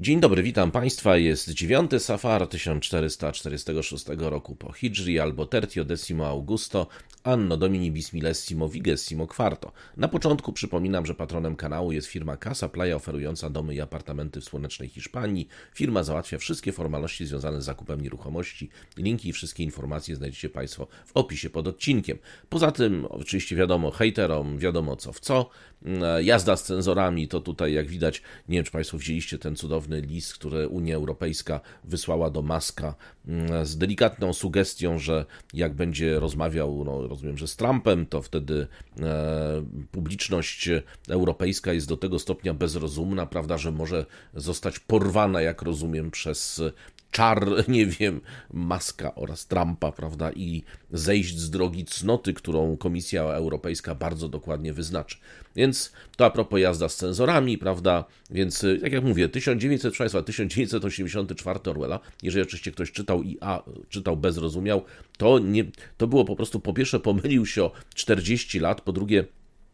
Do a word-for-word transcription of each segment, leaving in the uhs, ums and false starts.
Dzień dobry, witam Państwa. Jest dziewiąty Safar tysiąc czterysta czterdziestego szóstego roku po Hidżri albo Tertio Decimo Augusto Anno Domini Bismillesimo Vigésimo Quarto. Na początku przypominam, że patronem kanału jest firma Casa Playa oferująca domy i apartamenty w słonecznej Hiszpanii. Firma załatwia wszystkie formalności związane z zakupem nieruchomości. Linki i wszystkie informacje znajdziecie Państwo w opisie pod odcinkiem. Poza tym, oczywiście wiadomo, hejterom wiadomo co w co. Jazda z cenzorami to tutaj, jak widać, nie wiem czy Państwo widzieliście ten cudowny list, który Unia Europejska wysłała do Muska z delikatną sugestią, że jak będzie rozmawiał, no rozumiem, że z Trumpem, to wtedy e, publiczność europejska jest do tego stopnia bezrozumna, prawda, że może zostać porwana, jak rozumiem, przez czar, nie wiem, Muska oraz Trumpa, prawda, i zejść z drogi cnoty, którą Komisja Europejska bardzo dokładnie wyznaczy. Więc to a propos jazda z cenzorami, prawda, więc jak jak mówię, tysiąc dziewięćset, proszę Państwa, tysiąc dziewięćset osiemdziesiąty czwarty Orwella, jeżeli oczywiście ktoś czytał i a czytał bez rozumiał, to, nie, to było po prostu, po pierwsze pomylił się o czterdzieści lat, po drugie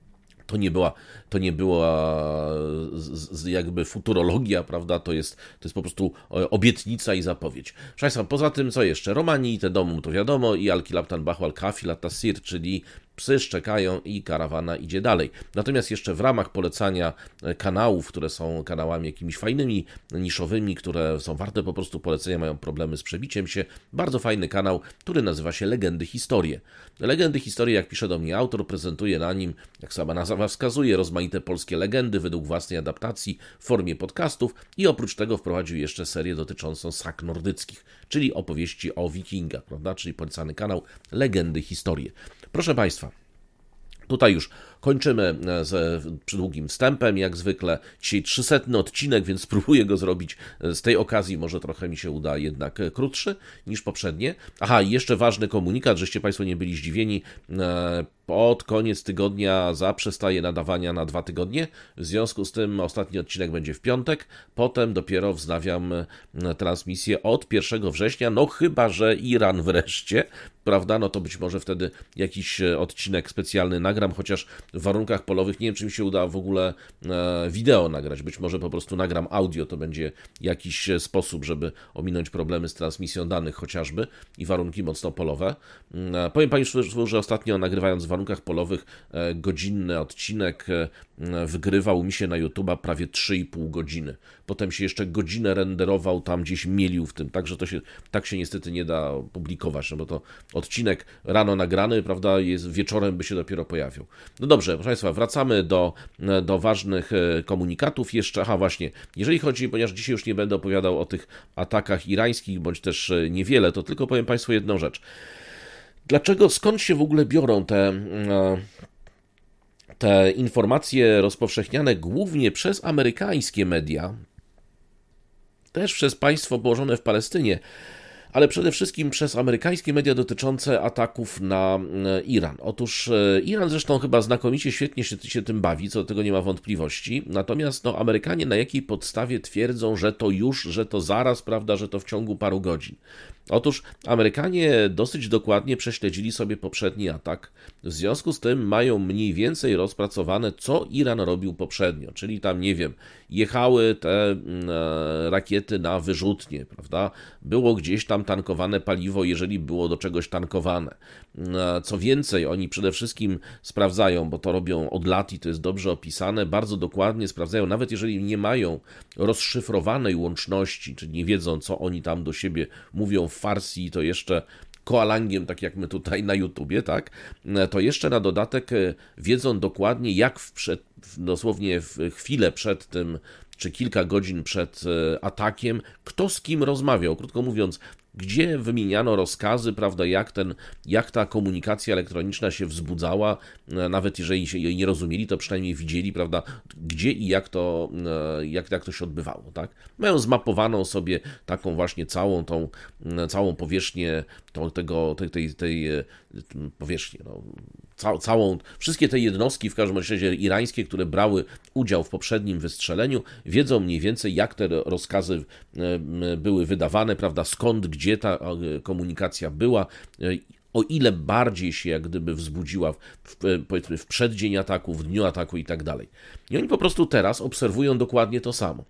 To nie była, to nie była z, z jakby futurologia, prawda? To jest, to jest po prostu obietnica i zapowiedź. Proszę Państwa, poza tym co jeszcze? Romani, te domu to wiadomo i Al-Kilabtan Bahu Al-Kafi Tassir, czyli psy szczekają i karawana idzie dalej. Natomiast jeszcze w ramach polecania kanałów, które są kanałami jakimiś fajnymi, niszowymi, które są warte po prostu polecenia, mają problemy z przebiciem się, bardzo fajny kanał, który nazywa się Legendy Historie. Legendy Historie, jak pisze do mnie autor, prezentuje na nim, jak sama nazwa wskazuje, rozmaite polskie legendy według własnej adaptacji w formie podcastów i oprócz tego wprowadził jeszcze serię dotyczącą sag nordyckich, czyli opowieści o wikingach, prawda? Czyli polecany kanał Legendy Historie. Proszę Państwa, tutaj już kończymy z przydługim wstępem, jak zwykle. Dzisiaj trzysetny odcinek, więc spróbuję go zrobić z tej okazji. Może trochę mi się uda jednak krótszy niż poprzednie. Aha, i jeszcze ważny komunikat, żeście Państwo nie byli zdziwieni. Pod koniec tygodnia zaprzestaje nadawania na dwa tygodnie. W związku z tym ostatni odcinek będzie w piątek. Potem dopiero wznawiam transmisję od pierwszego września. No chyba że Iran wreszcie, prawda? No to być może wtedy jakiś odcinek specjalny nagram, chociaż w warunkach polowych nie wiem, czy mi się uda w ogóle wideo nagrać. Być może po prostu nagram audio. To będzie jakiś sposób, żeby ominąć problemy z transmisją danych chociażby i warunki mocno polowe. Powiem Państwu, że ostatnio nagrywając w warunkach polowych godzinny odcinek wygrywał mi się na YouTube'a prawie trzy i pół godziny. Potem się jeszcze godzinę renderował, tam gdzieś mielił w tym, także to się, tak się niestety nie da publikować, no bo to odcinek rano nagrany, prawda, jest, wieczorem by się dopiero pojawił. No dobrze, proszę Państwa, wracamy do, do ważnych komunikatów jeszcze. Aha, właśnie, jeżeli chodzi, ponieważ dzisiaj już nie będę opowiadał o tych atakach irańskich, bądź też niewiele, to tylko powiem Państwu jedną rzecz. Dlaczego, skąd się w ogóle biorą te, te informacje rozpowszechniane głównie przez amerykańskie media, też przez państwo położone w Palestynie, ale przede wszystkim przez amerykańskie media dotyczące ataków na Iran. Otóż Iran zresztą chyba znakomicie, świetnie się, się tym bawi, co do tego nie ma wątpliwości, natomiast no, Amerykanie na jakiej podstawie twierdzą, że to już, że to zaraz, prawda, że to w ciągu paru godzin. Otóż Amerykanie dosyć dokładnie prześledzili sobie poprzedni atak, w związku z tym mają mniej więcej rozpracowane, co Iran robił poprzednio, czyli tam, nie wiem, jechały te e, rakiety na wyrzutnie, prawda, było gdzieś tam tankowane paliwo, jeżeli było do czegoś tankowane. E, co więcej, oni przede wszystkim sprawdzają, bo to robią od lat i to jest dobrze opisane, bardzo dokładnie sprawdzają, nawet jeżeli nie mają rozszyfrowanej łączności, czyli nie wiedzą, co oni tam do siebie mówią w Farsi, to jeszcze koalangiem, tak jak my tutaj na YouTubie, tak, to jeszcze na dodatek wiedzą dokładnie, jak w przed, dosłownie w chwilę przed tym, czy kilka godzin przed atakiem, kto z kim rozmawiał. Krótko mówiąc, gdzie wymieniano rozkazy, prawda, jak, ten, jak ta komunikacja elektroniczna się wzbudzała, nawet jeżeli się jej nie rozumieli, to przynajmniej widzieli, prawda, gdzie i jak to, jak, jak to się odbywało, tak. Mają zmapowaną sobie taką właśnie całą tą, całą powierzchnię tą, tego, tej, tej, tej powierzchnię, no, ca, całą, wszystkie te jednostki w każdym razie irańskie, które brały udział w poprzednim wystrzeleniu, wiedzą mniej więcej, jak te rozkazy były wydawane, prawda, skąd, gdzie ta komunikacja była, o ile bardziej się jak gdyby wzbudziła w, powiedzmy w przeddzień ataku, w dniu ataku i tak dalej. I oni po prostu teraz obserwują dokładnie to samo.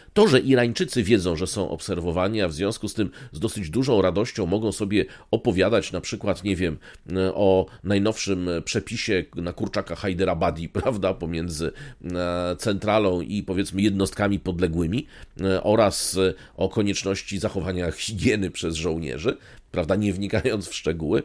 To, że Irańczycy wiedzą, że są obserwowani, a w związku z tym z dosyć dużą radością mogą sobie opowiadać na przykład, nie wiem, o najnowszym przepisie na kurczaka Hyderabadi, prawda, pomiędzy centralą i powiedzmy jednostkami podległymi oraz o konieczności zachowania higieny przez żołnierzy, prawda, nie wnikając w szczegóły.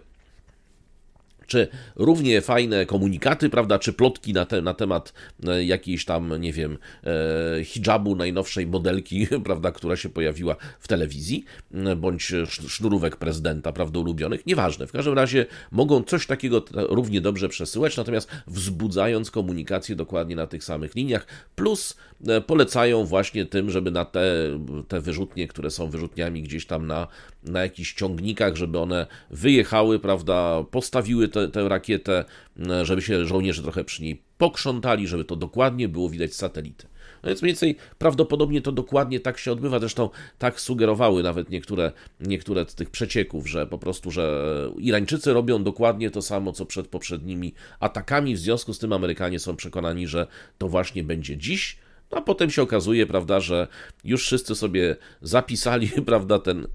Czy równie fajne komunikaty, prawda, czy plotki na, te, na temat jakiejś tam, nie wiem, e, hijabu najnowszej modelki, prawda, która się pojawiła w telewizji, bądź sznurówek prezydenta, prawda, ulubionych, nieważne. W każdym razie mogą coś takiego równie dobrze przesyłać, natomiast wzbudzając komunikację dokładnie na tych samych liniach, plus polecają właśnie tym, żeby na te, te wyrzutnie, które są wyrzutniami gdzieś tam na, na jakichś ciągnikach, żeby one wyjechały, prawda, postawiły tę, tę rakietę, żeby się żołnierze trochę przy niej pokrzątali, żeby to dokładnie było widać z satelity. No więc mniej więcej prawdopodobnie to dokładnie tak się odbywa, zresztą tak sugerowały nawet niektóre, niektóre z tych przecieków, że po prostu, że Irańczycy robią dokładnie to samo, co przed poprzednimi atakami, w związku z tym Amerykanie są przekonani, że to właśnie będzie dziś. No a potem się okazuje, prawda, że już wszyscy sobie zapisali, prawda, ten,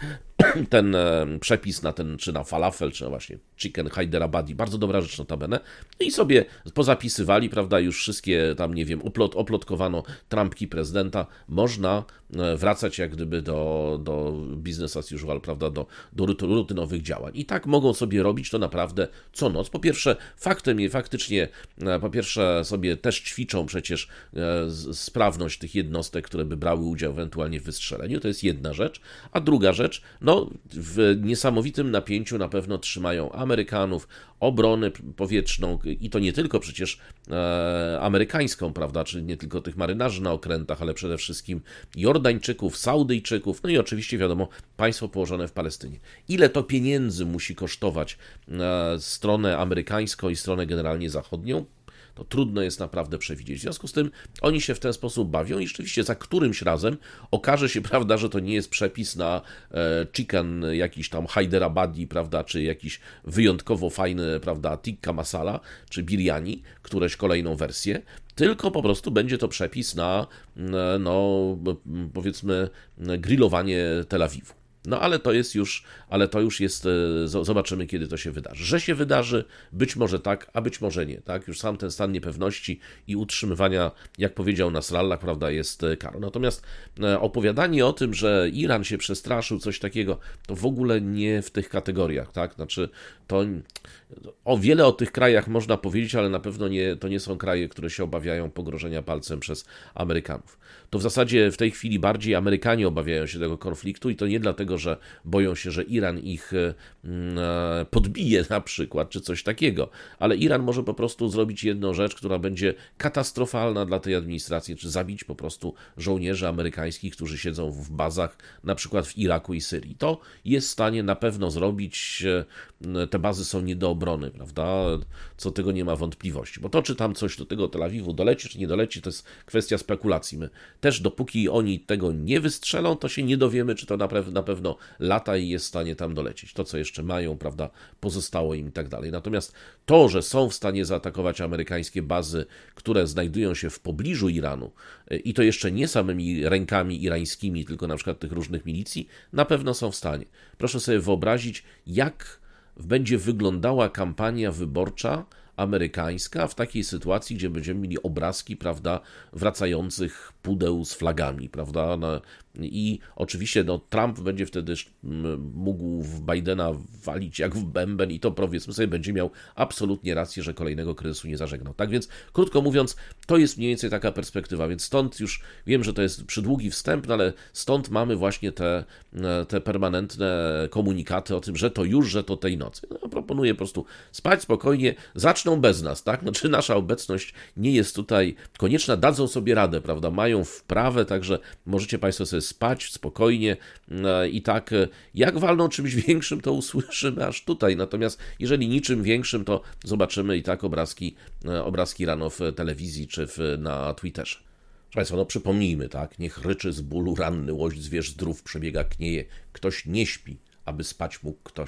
ten przepis na ten, czy na falafel, czy na właśnie chicken Hyderabadi, bardzo dobra rzecz notabene, i sobie pozapisywali, prawda, już wszystkie tam, nie wiem, uplot, oplotkowano trampki prezydenta, można wracać jak gdyby do, do business as usual, prawda, do, do rutynowych działań. I tak mogą sobie robić to naprawdę co noc. Po pierwsze, faktem jest faktycznie, po pierwsze sobie też ćwiczą przecież sprawność tych jednostek, które by brały udział ewentualnie w wystrzeleniu, to jest jedna rzecz, a druga rzecz, no w niesamowitym napięciu na pewno trzymają Amerykanów, obronę powietrzną i to nie tylko przecież e, amerykańską, prawda, czyli nie tylko tych marynarzy na okrętach, ale przede wszystkim Jordańczyków, Saudyjczyków, no i oczywiście wiadomo państwo położone w Palestynie. Ile to pieniędzy musi kosztować e, stronę amerykańską i stronę generalnie zachodnią? To trudno jest naprawdę przewidzieć. W związku z tym oni się w ten sposób bawią i rzeczywiście za którymś razem okaże się, prawda, że to nie jest przepis na e, chicken jakiś tam Hyderabadi, prawda, czy jakiś wyjątkowo fajny, prawda, tikka masala, czy biryani, któreś kolejną wersję, tylko po prostu będzie to przepis na, no, powiedzmy, grillowanie Tel Awiwu. No ale to jest już, ale to już jest, zobaczymy kiedy to się wydarzy. Że się wydarzy, być może tak, a być może nie, tak? Już sam ten stan niepewności i utrzymywania, jak powiedział Nasrallah, prawda, jest karą. Natomiast opowiadanie o tym, że Iran się przestraszył, coś takiego, to w ogóle nie w tych kategoriach, tak? Znaczy, to o wiele o tych krajach można powiedzieć, ale na pewno nie, to nie są kraje, które się obawiają pogrożenia palcem przez Amerykanów. To w zasadzie w tej chwili bardziej Amerykanie obawiają się tego konfliktu i to nie dlatego, że boją się, że Iran ich podbije na przykład, czy coś takiego, ale Iran może po prostu zrobić jedną rzecz, która będzie katastrofalna dla tej administracji, czy zabić po prostu żołnierzy amerykańskich, którzy siedzą w bazach, na przykład w Iraku i Syrii. To jest w stanie na pewno zrobić, te bazy są nie do obrony, prawda, co tego nie ma wątpliwości, bo to, czy tam coś do tego Tel Awiwu doleci, czy nie doleci, to jest kwestia spekulacji. My też dopóki oni tego nie wystrzelą, to się nie dowiemy, czy to na, pe- na pewno lata i jest w stanie tam dolecieć. To, co jeszcze mają, prawda, pozostało im i tak dalej. Natomiast to, że są w stanie zaatakować amerykańskie bazy, które znajdują się w pobliżu Iranu i to jeszcze nie samymi rękami irańskimi, tylko na przykład tych różnych milicji, na pewno są w stanie. Proszę sobie wyobrazić, jak będzie wyglądała kampania wyborcza amerykańska w takiej sytuacji, gdzie będziemy mieli obrazki, prawda, wracających pudeł z flagami, prawda, no, i oczywiście no, Trump będzie wtedy mógł w Bidena walić jak w bęben i to, powiedzmy sobie, będzie miał absolutnie rację, że kolejnego kryzysu nie zażegnał. Tak więc, krótko mówiąc, to jest mniej więcej taka perspektywa, więc stąd już wiem, że to jest przydługi wstęp, no, ale stąd mamy właśnie te, te permanentne komunikaty o tym, że to już, że to tej nocy. No, proponuję po prostu spać spokojnie, zaczną bez nas, tak? Znaczy nasza obecność nie jest tutaj konieczna, dadzą sobie radę, prawda? Mają wprawę, także możecie Państwo sobie spać spokojnie i tak jak walną czymś większym, to usłyszymy aż tutaj, natomiast jeżeli niczym większym, to zobaczymy i tak obrazki, obrazki rano w telewizji czy w, na Twitterze. Proszę Państwa, no przypomnijmy, tak, niech ryczy z bólu ranny łoś, zwierz zdrów przebiega knieje, ktoś nie śpi, aby spać mógł ktoś.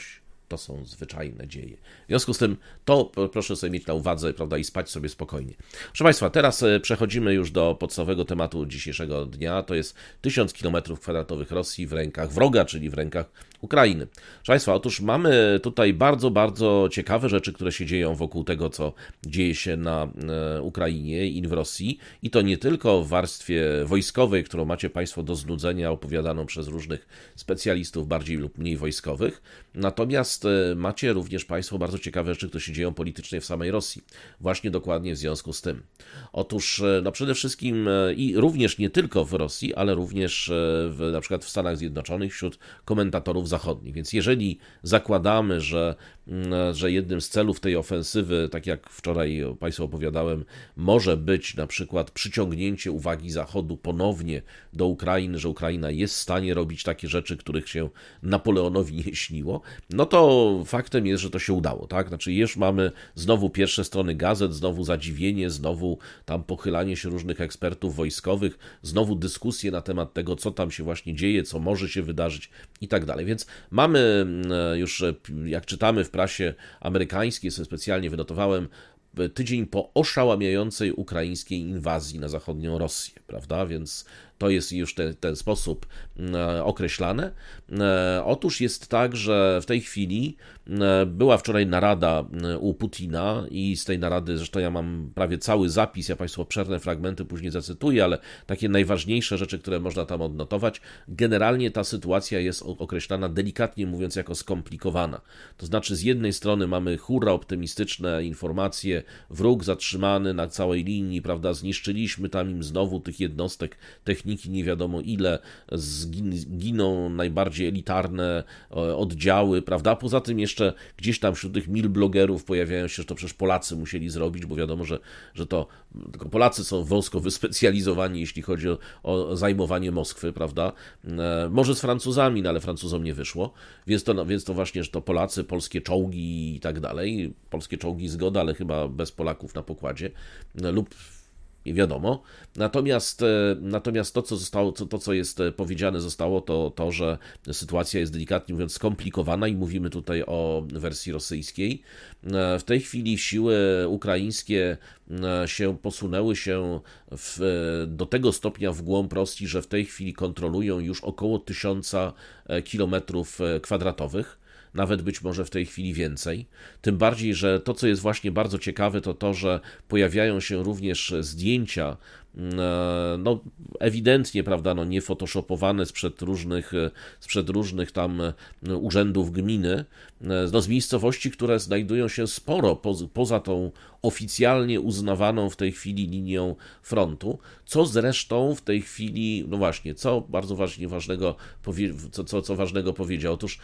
to są zwyczajne dzieje. W związku z tym to proszę sobie mieć na uwadze, prawda, i spać sobie spokojnie. Proszę Państwa, teraz przechodzimy już do podstawowego tematu dzisiejszego dnia, to jest tysiąc kilometrów kwadratowych Rosji w rękach wroga, czyli w rękach Ukrainy. Proszę Państwa, otóż mamy tutaj bardzo, bardzo ciekawe rzeczy, które się dzieją wokół tego, co dzieje się na Ukrainie i w Rosji, i to nie tylko w warstwie wojskowej, którą macie Państwo do znudzenia, opowiadaną przez różnych specjalistów bardziej lub mniej wojskowych, natomiast macie również Państwo bardzo ciekawe rzeczy, które się dzieją politycznie w samej Rosji, właśnie dokładnie w związku z tym. Otóż no przede wszystkim i również nie tylko w Rosji, ale również w, na przykład w Stanach Zjednoczonych wśród komentatorów zachodnich. Więc jeżeli zakładamy, że, że jednym z celów tej ofensywy, tak jak wczoraj Państwu opowiadałem, może być na przykład przyciągnięcie uwagi Zachodu ponownie do Ukrainy, że Ukraina jest w stanie robić takie rzeczy, których się Napoleonowi nie śniło, no to faktem jest, że to się udało, tak? Znaczy już mamy znowu pierwsze strony gazet, znowu zadziwienie, znowu tam pochylanie się różnych ekspertów wojskowych, znowu dyskusje na temat tego, co tam się właśnie dzieje, co może się wydarzyć i tak dalej. Więc mamy już, jak czytamy w prasie amerykańskiej, sobie specjalnie wynotowałem, tydzień po oszałamiającej ukraińskiej inwazji na zachodnią Rosję, prawda? Więc to jest już ten, ten sposób określane. Otóż jest tak, że w tej chwili była wczoraj narada u Putina i z tej narady, zresztą ja mam prawie cały zapis, ja Państwu obszerne fragmenty później zacytuję, ale takie najważniejsze rzeczy, które można tam odnotować, generalnie ta sytuacja jest określana delikatnie mówiąc jako skomplikowana. To znaczy z jednej strony mamy hurra optymistyczne informacje, wróg zatrzymany na całej linii, prawda, zniszczyliśmy tam im znowu tych jednostek technicznych, nie wiadomo ile, giną najbardziej elitarne oddziały, prawda? Poza tym jeszcze gdzieś tam wśród tych mil blogerów pojawiają się, że to przecież Polacy musieli zrobić, bo wiadomo, że, że to tylko Polacy są wąsko wyspecjalizowani, jeśli chodzi o, o zajmowanie Moskwy, prawda? Może z Francuzami, no ale Francuzom nie wyszło, więc to, no, więc to właśnie, że to Polacy, polskie czołgi i tak dalej, polskie czołgi zgoda, ale chyba bez Polaków na pokładzie, lub nie wiadomo. Natomiast, natomiast to, co zostało, to, to, co jest powiedziane zostało, to to, że sytuacja jest delikatnie mówiąc skomplikowana i mówimy tutaj o wersji rosyjskiej. W tej chwili siły ukraińskie się posunęły się w, do tego stopnia w głąb Rosji, że w tej chwili kontrolują już około tysiąca kilometrów kwadratowych. Nawet być może w tej chwili więcej. Tym bardziej, że to, co jest właśnie bardzo ciekawe, to to, że pojawiają się również zdjęcia, no ewidentnie, prawda, no nie photoshopowane sprzed różnych, sprzed różnych tam urzędów gminy, no z miejscowości, które znajdują się sporo poza, poza tą oficjalnie uznawaną w tej chwili linią frontu, co zresztą w tej chwili, no właśnie, co bardzo ważnie, ważnego, co, co, co ważnego powiedział, otóż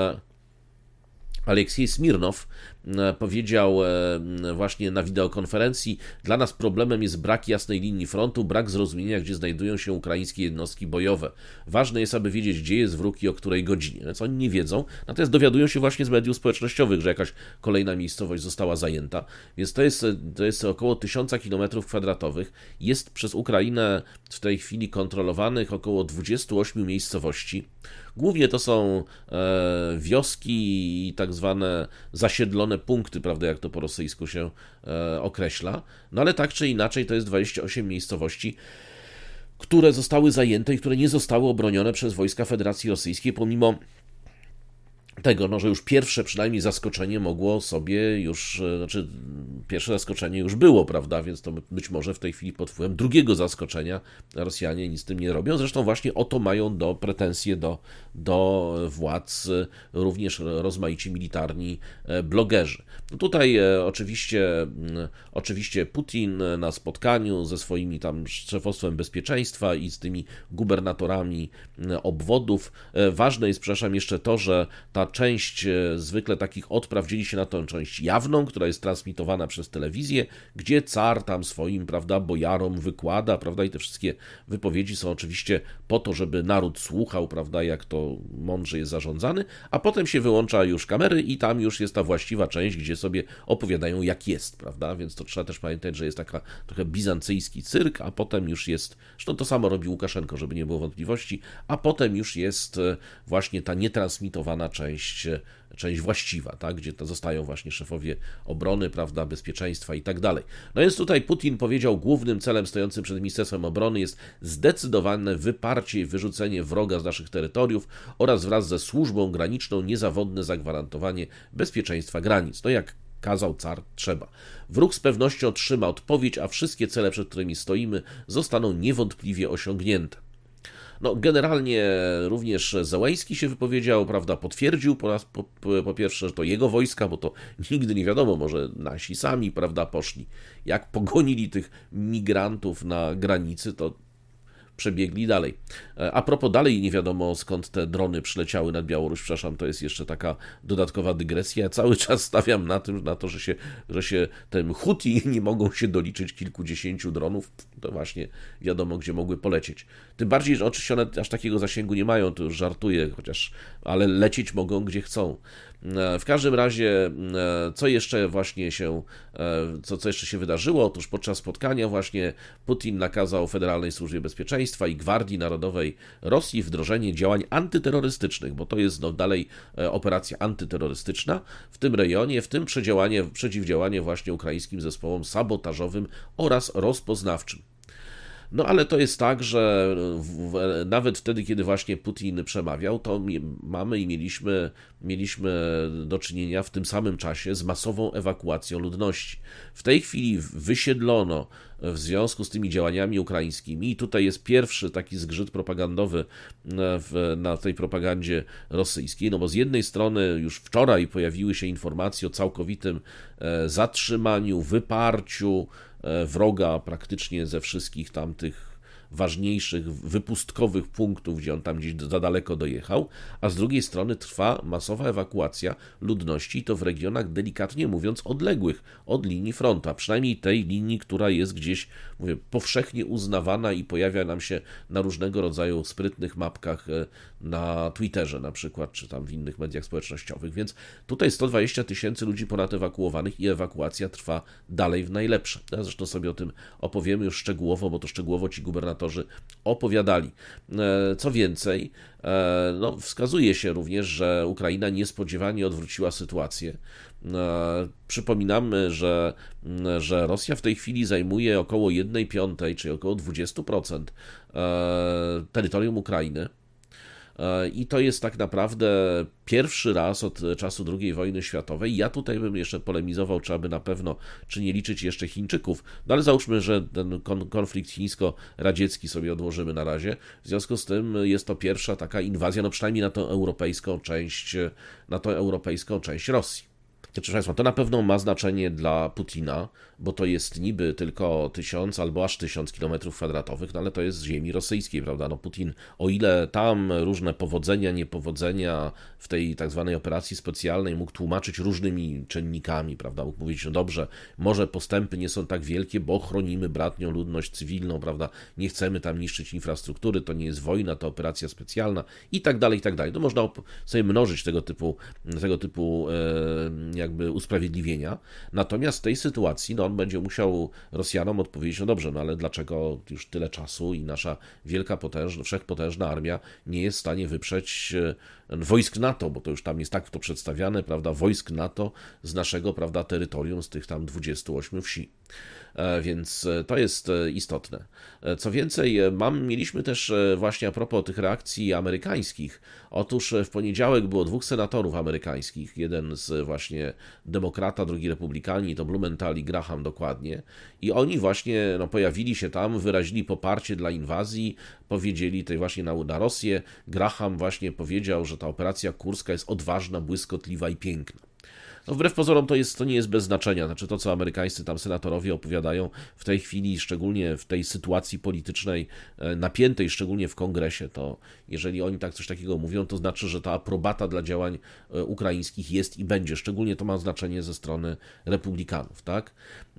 Aleksiej Smirnow powiedział właśnie na wideokonferencji: dla nas problemem jest brak jasnej linii frontu, brak zrozumienia, gdzie znajdują się ukraińskie jednostki bojowe. Ważne jest, aby wiedzieć, gdzie jest wróg i o której godzinie. Więc oni nie wiedzą, natomiast dowiadują się właśnie z mediów społecznościowych, że jakaś kolejna miejscowość została zajęta. Więc to jest, to jest około tysiąca kilometrów kwadratowych. Jest przez Ukrainę w tej chwili kontrolowanych około dwudziestu ośmiu miejscowości. Głównie to są e, wioski i tak zwane zasiedlone punkty, prawda, jak to po rosyjsku się e, określa. No ale tak czy inaczej to jest dwadzieścia osiem miejscowości, które zostały zajęte i które nie zostały obronione przez wojska Federacji Rosyjskiej, pomimo tego, no, że już pierwsze przynajmniej zaskoczenie mogło sobie już, znaczy pierwsze zaskoczenie już było, prawda, więc to być może w tej chwili pod wpływem drugiego zaskoczenia Rosjanie nic z tym nie robią. Zresztą właśnie o to mają do pretensje do, do władz również rozmaici militarni blogerzy. No tutaj oczywiście, oczywiście Putin na spotkaniu ze swoimi tam szefostwem bezpieczeństwa i z tymi gubernatorami obwodów. Ważne jest, przepraszam, jeszcze to, że ta część zwykle takich odpraw dzieli się na tą część jawną, która jest transmitowana przez telewizję, gdzie car tam swoim, prawda, bojarom wykłada, prawda, i te wszystkie wypowiedzi są oczywiście po to, żeby naród słuchał, prawda, jak to mądrze jest zarządzany, a potem się wyłącza już kamery i tam już jest ta właściwa część, gdzie sobie opowiadają jak jest, prawda, więc to trzeba też pamiętać, że jest taka trochę bizancyjski cyrk, a potem już jest, zresztą to samo robi Łukaszenko, żeby nie było wątpliwości, a potem już jest właśnie ta nietransmitowana część część, część właściwa, tak? Gdzie to zostają właśnie szefowie obrony, prawda, bezpieczeństwa i tak dalej. No więc tutaj Putin powiedział, głównym celem stojącym przed Ministerstwem Obrony jest zdecydowane wyparcie i wyrzucenie wroga z naszych terytoriów oraz wraz ze służbą graniczną niezawodne zagwarantowanie bezpieczeństwa granic. No jak kazał car, trzeba. Wróg z pewnością otrzyma odpowiedź, a wszystkie cele, przed którymi stoimy, zostaną niewątpliwie osiągnięte. No, generalnie również Zełenski się wypowiedział, prawda, potwierdził po, raz, po, po pierwsze, że to jego wojska, bo to nigdy nie wiadomo, może nasi sami, prawda, poszli. Jak pogonili tych migrantów na granicy, to przebiegli dalej. A propos dalej nie wiadomo skąd te drony przyleciały nad Białoruś, przepraszam, to jest jeszcze taka dodatkowa dygresja. Ja cały czas stawiam na tym, na to, że się, że się tym Huti nie mogą się doliczyć kilkudziesięciu dronów, to właśnie wiadomo, gdzie mogły polecieć. Tym bardziej, że oczywiście one aż takiego zasięgu nie mają, to już żartuję, chociaż, ale lecieć mogą gdzie chcą. W każdym razie, co jeszcze właśnie się, co, co jeszcze się wydarzyło? Otóż podczas spotkania właśnie Putin nakazał Federalnej Służbie Bezpieczeństwa i Gwardii Narodowej Rosji wdrożenie działań antyterrorystycznych, bo to jest no, dalej operacja antyterrorystyczna w tym rejonie, w tym przeciwdziałanie, przeciwdziałanie właśnie ukraińskim zespołom sabotażowym oraz rozpoznawczym. No ale to jest tak, że w, w, nawet wtedy, kiedy właśnie Putin przemawiał, to mamy i mieliśmy, mieliśmy do czynienia w tym samym czasie z masową ewakuacją ludności. W tej chwili wysiedlono w związku z tymi działaniami ukraińskimi i tutaj jest pierwszy taki zgrzyt propagandowy w, na tej propagandzie rosyjskiej, no bo z jednej strony już wczoraj pojawiły się informacje o całkowitym zatrzymaniu, wyparciu wroga praktycznie ze wszystkich tamtych ważniejszych, wypustkowych punktów, gdzie on tam gdzieś za daleko dojechał, a z drugiej strony trwa masowa ewakuacja ludności, i to w regionach, delikatnie mówiąc, odległych od linii frontu, a przynajmniej tej linii, która jest gdzieś, mówię, powszechnie uznawana i pojawia nam się na różnego rodzaju sprytnych mapkach na Twitterze na przykład, czy tam w innych mediach społecznościowych, więc tutaj sto dwadzieścia tysięcy ludzi ponad ewakuowanych i ewakuacja trwa dalej w najlepsze. Ja zresztą sobie o tym opowiemy już szczegółowo, bo to szczegółowo ci gubernatorzy opowiadali. Co więcej, no, wskazuje się również, że Ukraina niespodziewanie odwróciła sytuację. Przypominamy, że, że Rosja w tej chwili zajmuje około jednej piątej, czyli około dwadzieścia procent terytorium Ukrainy. I to jest tak naprawdę pierwszy raz od czasu drugiej wojny światowej. Ja tutaj bym jeszcze polemizował, czy aby na pewno, czy nie liczyć jeszcze Chińczyków, no ale załóżmy, że ten konflikt chińsko-radziecki sobie odłożymy na razie. W związku z tym jest to pierwsza taka inwazja, no przynajmniej na tą europejską część, na tą europejską część Rosji. Proszę Państwa, to na pewno ma znaczenie dla Putina, bo to jest niby tylko tysiąc albo aż tysiąc kilometrów kwadratowych, no ale to jest z ziemi rosyjskiej, prawda? No Putin, o ile tam różne powodzenia, niepowodzenia w tej tak zwanej operacji specjalnej mógł tłumaczyć różnymi czynnikami, prawda? Mógł mówić, że dobrze, może postępy nie są tak wielkie, bo chronimy bratnią ludność cywilną, prawda? Nie chcemy tam niszczyć infrastruktury, to nie jest wojna, to operacja specjalna i tak dalej, i tak dalej. To można sobie mnożyć tego typu, tego typu e, jakby usprawiedliwienia. Natomiast w tej sytuacji, no on będzie musiał Rosjanom odpowiedzieć, no dobrze, no ale dlaczego już tyle czasu i nasza wielka, potężna, wszechpotężna armia nie jest w stanie wyprzeć wojsk NATO, bo to już tam jest tak to przedstawiane, prawda, wojsk NATO z naszego, prawda, terytorium, z tych tam dwudziestu ośmiu wsi. Więc to jest istotne. Co więcej, mam, mieliśmy też właśnie a propos tych reakcji amerykańskich. Otóż w poniedziałek było dwóch senatorów amerykańskich, jeden z właśnie demokrata, drugi republikanin, to Blumenthal i Graham dokładnie. I oni właśnie no, pojawili się tam, wyrazili poparcie dla inwazji, powiedzieli tej właśnie na, na Rosję. Graham właśnie powiedział, że ta operacja kurska jest odważna, błyskotliwa i piękna. No wbrew pozorom to, jest, to nie jest bez znaczenia, znaczy to, co amerykańscy tam senatorowie opowiadają w tej chwili, szczególnie w tej sytuacji politycznej napiętej, szczególnie w kongresie, to jeżeli oni tak coś takiego mówią, to znaczy, że ta aprobata dla działań ukraińskich jest i będzie, szczególnie to ma znaczenie ze strony republikanów, tak?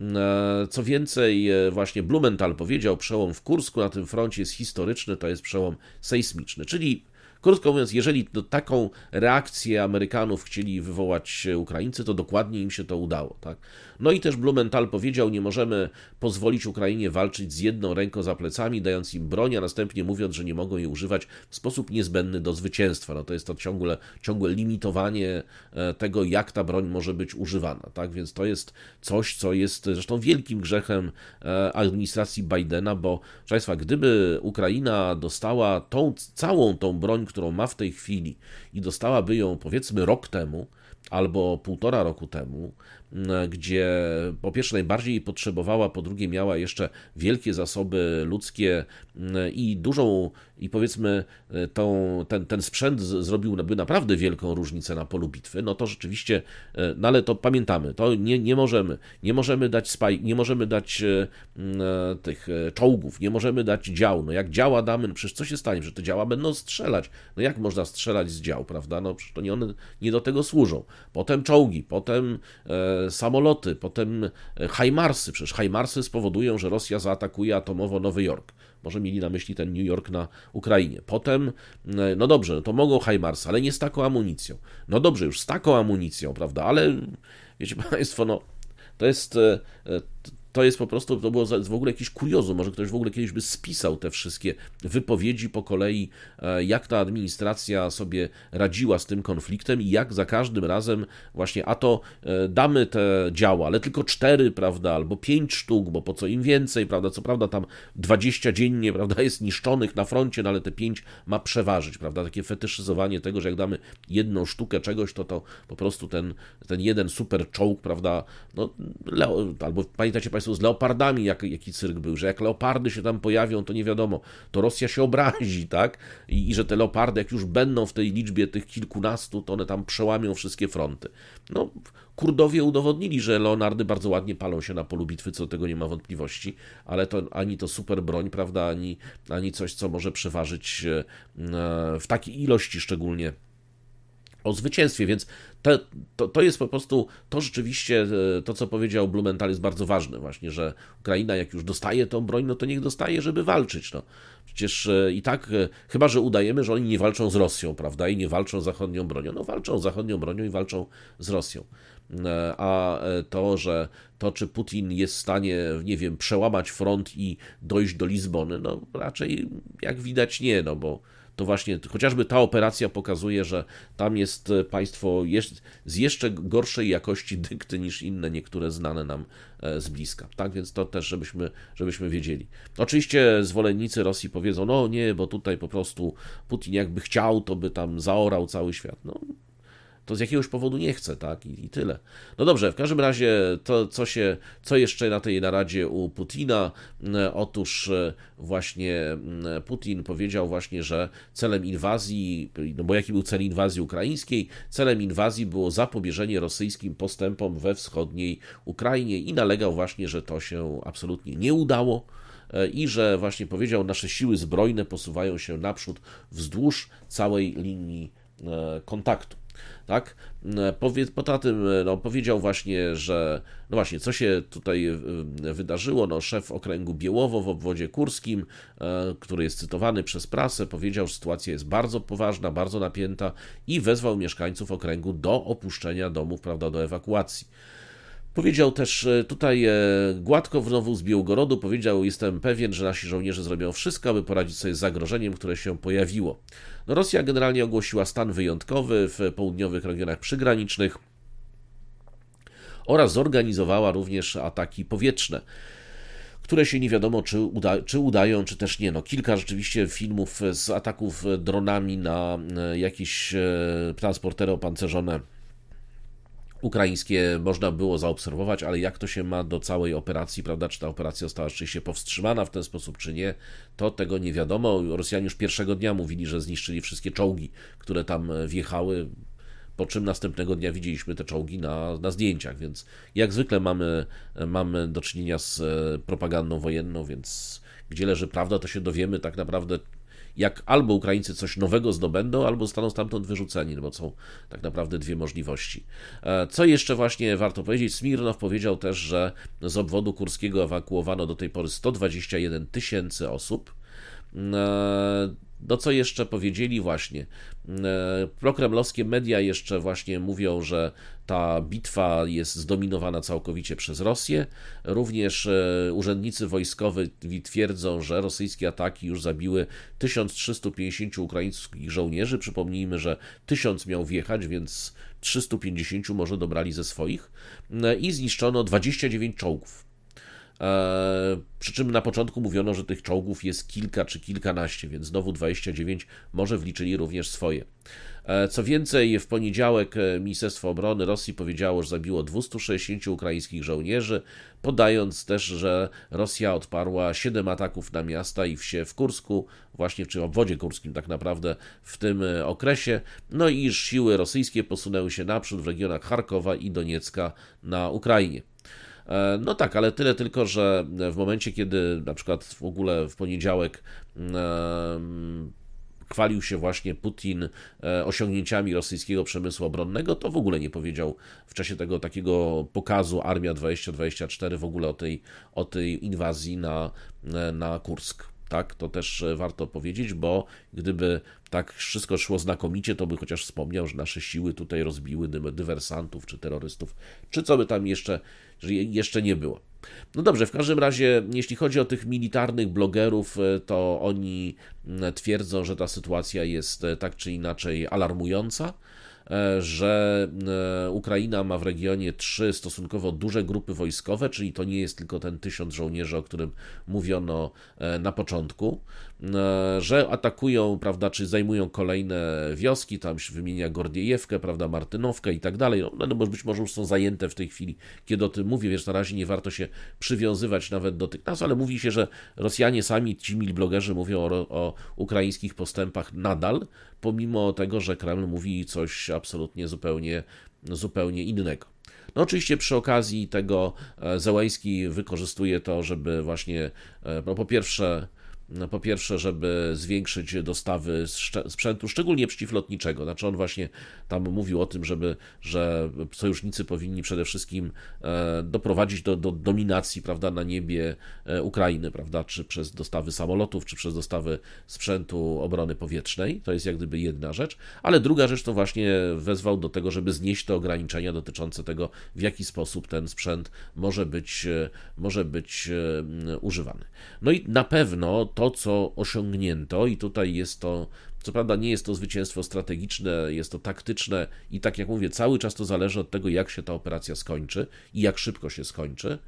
Co więcej, właśnie Blumenthal powiedział, przełom w Kursku na tym froncie jest historyczny, to jest przełom sejsmiczny, czyli Krótko mówiąc, jeżeli taką reakcję Amerykanów chcieli wywołać Ukraińcy, to dokładnie im się to udało. Tak? No i też Blumenthal powiedział, nie możemy pozwolić Ukrainie walczyć z jedną ręką za plecami, dając im broń, a następnie mówiąc, że nie mogą jej używać w sposób niezbędny do zwycięstwa. No to jest to ciągle, ciągłe limitowanie tego, jak ta broń może być używana. Tak? Więc to jest coś, co jest zresztą wielkim grzechem administracji Bidena, bo, proszę Państwa, gdyby Ukraina dostała tą, całą tą broń, którą ma w tej chwili i dostałaby ją powiedzmy rok temu, albo półtora roku temu, gdzie po pierwsze najbardziej jej potrzebowała, po drugie miała jeszcze wielkie zasoby ludzkie i dużą, i powiedzmy tą, ten, ten sprzęt zrobiłby naprawdę wielką różnicę na polu bitwy, no to rzeczywiście, no ale to pamiętamy, to nie, nie możemy, nie możemy dać spaj, nie możemy dać tych czołgów, nie możemy dać dział, no jak działa damy, no przecież co się stanie, że te działa będą strzelać, no jak można strzelać z dział, prawda, no przecież to nie one nie do tego służą, potem czołgi, potem e, samoloty, potem hajmarsy, przecież hajmarsy spowodują, że Rosja zaatakuje atomowo Nowy Jork. Może mieli na myśli ten New York na Ukrainie. Potem, no dobrze, no to mogą hajmarsy, ale nie z taką amunicją. No dobrze, już z taką amunicją, prawda, ale wiecie Państwo, no to jest... To jest po prostu, to było w ogóle jakiś kuriozum, może ktoś w ogóle kiedyś by spisał te wszystkie wypowiedzi po kolei, jak ta administracja sobie radziła z tym konfliktem i jak za każdym razem właśnie, a to damy te działa, ale tylko cztery, prawda, albo pięć sztuk, bo po co im więcej, prawda, co prawda tam dwadzieścia dziennie, prawda, jest niszczonych na froncie, no ale te pięć ma przeważyć, prawda, takie fetyszyzowanie tego, że jak damy jedną sztukę czegoś, to to po prostu ten, ten jeden super czołg, prawda, no, Leo, albo pamiętacie Państwo z leopardami, jak, jaki cyrk był, że jak leopardy się tam pojawią, to nie wiadomo, to Rosja się obrazi, tak? I, i że te leopardy, jak już będą w tej liczbie tych kilkunastu, to one tam przełamią wszystkie fronty. No, Kurdowie udowodnili, że leonardy bardzo ładnie palą się na polu bitwy, co do tego nie ma wątpliwości, ale to ani to super broń, prawda, ani, ani coś, co może przeważyć w takiej ilości szczególnie o zwycięstwie, więc to, to, to jest po prostu, to rzeczywiście, to co powiedział Blumenthal jest bardzo ważne właśnie, że Ukraina jak już dostaje tą broń, no to niech dostaje, żeby walczyć, no. Przecież i tak, chyba że udajemy, że oni nie walczą z Rosją, prawda, i nie walczą zachodnią bronią, no walczą zachodnią bronią i walczą z Rosją. A to, że to, czy Putin jest w stanie, nie wiem, przełamać front i dojść do Lizbony, no raczej jak widać nie, no bo to właśnie chociażby ta operacja pokazuje, że tam jest państwo z jeszcze gorszej jakości dykty niż inne niektóre znane nam z bliska. Tak więc to też, żebyśmy, żebyśmy wiedzieli. Oczywiście zwolennicy Rosji powiedzą, no nie, bo tutaj po prostu Putin jakby chciał, to by tam zaorał cały świat. No, to z jakiegoś powodu nie chce, tak? I, i tyle. No dobrze, w każdym razie to, co się, co jeszcze na tej naradzie u Putina? Otóż właśnie Putin powiedział właśnie, że celem inwazji, no bo jaki był cel inwazji ukraińskiej? Celem inwazji było zapobieżenie rosyjskim postępom we wschodniej Ukrainie i nalegał właśnie, że to się absolutnie nie udało i że właśnie powiedział, nasze siły zbrojne posuwają się naprzód wzdłuż całej linii kontaktu. Tak? Poza tym no, powiedział właśnie, że no właśnie, co się tutaj wydarzyło, no, szef okręgu Biełowo w obwodzie kurskim, który jest cytowany przez prasę, powiedział, że sytuacja jest bardzo poważna, bardzo napięta i wezwał mieszkańców okręgu do opuszczenia domów, prawda, do ewakuacji. Powiedział też tutaj gładko znowu z Białgorodu, powiedział, jestem pewien, że nasi żołnierze zrobią wszystko, aby poradzić sobie z zagrożeniem, które się pojawiło. No, Rosja generalnie ogłosiła stan wyjątkowy w południowych regionach przygranicznych oraz zorganizowała również ataki powietrzne, które się nie wiadomo, czy, uda, czy udają, czy też nie. No, kilka rzeczywiście filmów z ataków dronami na jakieś transportery opancerzone ukraińskie można było zaobserwować, ale jak to się ma do całej operacji, prawda, czy ta operacja została rzeczywiście powstrzymana w ten sposób, czy nie, to tego nie wiadomo. Rosjanie już pierwszego dnia mówili, że zniszczyli wszystkie czołgi, które tam wjechały, po czym następnego dnia widzieliśmy te czołgi na, na zdjęciach, więc jak zwykle mamy, mamy do czynienia z propagandą wojenną, więc gdzie leży prawda, to się dowiemy tak naprawdę, jak albo Ukraińcy coś nowego zdobędą, albo zostaną stamtąd wyrzuceni, no bo są tak naprawdę dwie możliwości. Co jeszcze właśnie warto powiedzieć, Smirnow powiedział też, że z obwodu kurskiego ewakuowano do tej pory sto dwadzieścia jeden tysięcy osób. No co jeszcze powiedzieli właśnie? Prokremlowskie media jeszcze właśnie mówią, że ta bitwa jest zdominowana całkowicie przez Rosję. Również urzędnicy wojskowi twierdzą, że rosyjskie ataki już zabiły tysiąc trzysta pięćdziesięciu ukraińskich żołnierzy. Przypomnijmy, że tysiąc miał wjechać, więc trzystu pięćdziesięciu może dobrali ze swoich. I zniszczono dwadzieścia dziewięć czołgów. Eee, przy czym na początku mówiono, że tych czołgów jest kilka czy kilkanaście, więc znowu dwadzieścia dziewięć, może wliczyli również swoje. Eee, co więcej, w poniedziałek Ministerstwo Obrony Rosji powiedziało, że zabiło dwieście sześćdziesiąt ukraińskich żołnierzy, podając też, że Rosja odparła siedem ataków na miasta i wsie w Kursku, właśnie czy obwodzie kurskim tak naprawdę w tym okresie, no i iż siły rosyjskie posunęły się naprzód w regionach Charkowa i Doniecka na Ukrainie. No tak, ale tyle tylko, że w momencie, kiedy na przykład w ogóle w poniedziałek chwalił się właśnie Putin osiągnięciami rosyjskiego przemysłu obronnego, to w ogóle nie powiedział w czasie tego takiego pokazu Armia dwadzieścia dwadzieścia cztery w ogóle o tej, o tej inwazji na, na Kursk. Tak, to też warto powiedzieć, bo gdyby tak wszystko szło znakomicie, to by chociaż wspomniał, że nasze siły tutaj rozbiły dywersantów czy terrorystów, czy co by tam jeszcze, że jeszcze nie było. No dobrze, w każdym razie, jeśli chodzi o tych militarnych blogerów, to oni twierdzą, że ta sytuacja jest tak czy inaczej alarmująca, że Ukraina ma w regionie trzy stosunkowo duże grupy wojskowe, czyli to nie jest tylko ten tysiąc żołnierzy, o którym mówiono na początku, że atakują, prawda, czy zajmują kolejne wioski, tam się wymienia Gordiejewkę, prawda, Martynowkę i tak dalej, no, no być może już są zajęte w tej chwili, kiedy o tym mówię, wiesz, na razie nie warto się przywiązywać nawet do tych nazw, ale mówi się, że Rosjanie sami, ci milblogerzy mówią o, o ukraińskich postępach nadal, pomimo tego, że Kreml mówi coś absolutnie zupełnie, zupełnie innego. No oczywiście przy okazji tego Zełenski wykorzystuje to, żeby właśnie, no po pierwsze, no po pierwsze, żeby zwiększyć dostawy sprzętu, szczególnie przeciwlotniczego. Znaczy on właśnie tam mówił o tym, żeby, że sojusznicy powinni przede wszystkim doprowadzić do, do dominacji, prawda, na niebie Ukrainy, prawda, czy przez dostawy samolotów, czy przez dostawy sprzętu obrony powietrznej. To jest jak gdyby jedna rzecz, ale druga rzecz to właśnie wezwał do tego, żeby znieść te ograniczenia dotyczące tego, w jaki sposób ten sprzęt może być, może być używany. No i na pewno to, co osiągnięto, i tutaj jest to, co prawda nie jest to zwycięstwo strategiczne, jest to taktyczne i tak jak mówię, cały czas to zależy od tego, jak się ta operacja skończy i jak szybko się skończy.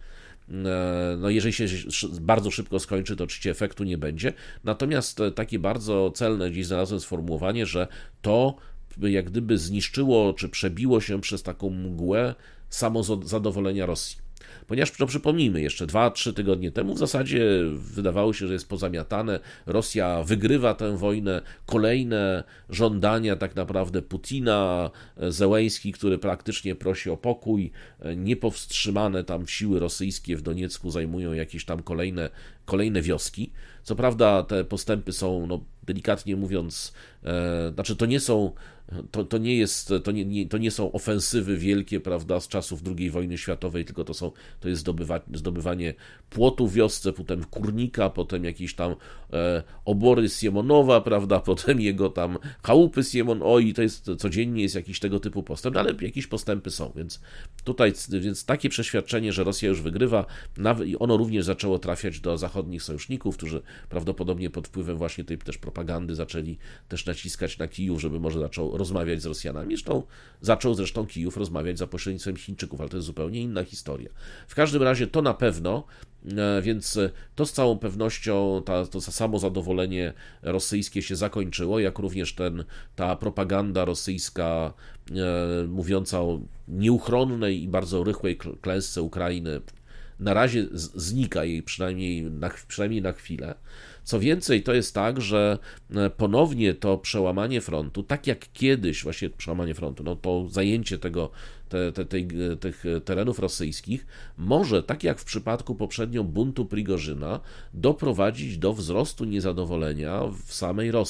No jeżeli się bardzo szybko skończy, to oczywiście efektu nie będzie. Natomiast takie bardzo celne gdzieś znalazłem sformułowanie, że to jak gdyby zniszczyło, czy przebiło się przez taką mgłę samozadowolenia Rosji. Ponieważ, no przypomnijmy, jeszcze dwa trzy tygodnie temu w zasadzie wydawało się, że jest pozamiatane, Rosja wygrywa tę wojnę, kolejne żądania tak naprawdę Putina, Zełenski, który praktycznie prosi o pokój, niepowstrzymane tam siły rosyjskie w Doniecku zajmują jakieś tam kolejne, kolejne wioski. Co prawda te postępy są, no delikatnie mówiąc, e, znaczy to nie są, to, to nie jest, to nie, nie, to nie są ofensywy wielkie, prawda, z czasów drugiej wojny światowej, tylko to są, to jest zdobywa, zdobywanie płotu w wiosce, potem Kurnika, potem jakieś tam e, obory Siemonowa, prawda, potem jego tam chałupy Siemon, oj, to jest, codziennie jest jakiś tego typu postęp, ale jakieś postępy są, więc tutaj, więc takie przeświadczenie, że Rosja już wygrywa, nawet, i ono również zaczęło trafiać do zachodnich sojuszników, którzy prawdopodobnie pod wpływem właśnie tej też propagandy zaczęli też naciskać na Kijów, żeby może zaczął rozmawiać z Rosjanami. Zresztą zaczął zresztą Kijów rozmawiać za pośrednictwem Chińczyków, ale to jest zupełnie inna historia. W każdym razie to na pewno, więc to z całą pewnością ta, to samo zadowolenie rosyjskie się zakończyło, jak również ten, ta propaganda rosyjska e, mówiąca o nieuchronnej i bardzo rychłej klęsce Ukrainy na razie znika jej przynajmniej na, przynajmniej na chwilę. Co więcej, to jest tak, że ponownie to przełamanie frontu, tak jak kiedyś, właśnie przełamanie frontu, no to zajęcie tego, te, te, tej, tych terenów rosyjskich, może, tak jak w przypadku poprzednio buntu Prigorzyna, doprowadzić do wzrostu niezadowolenia w samej Rosji.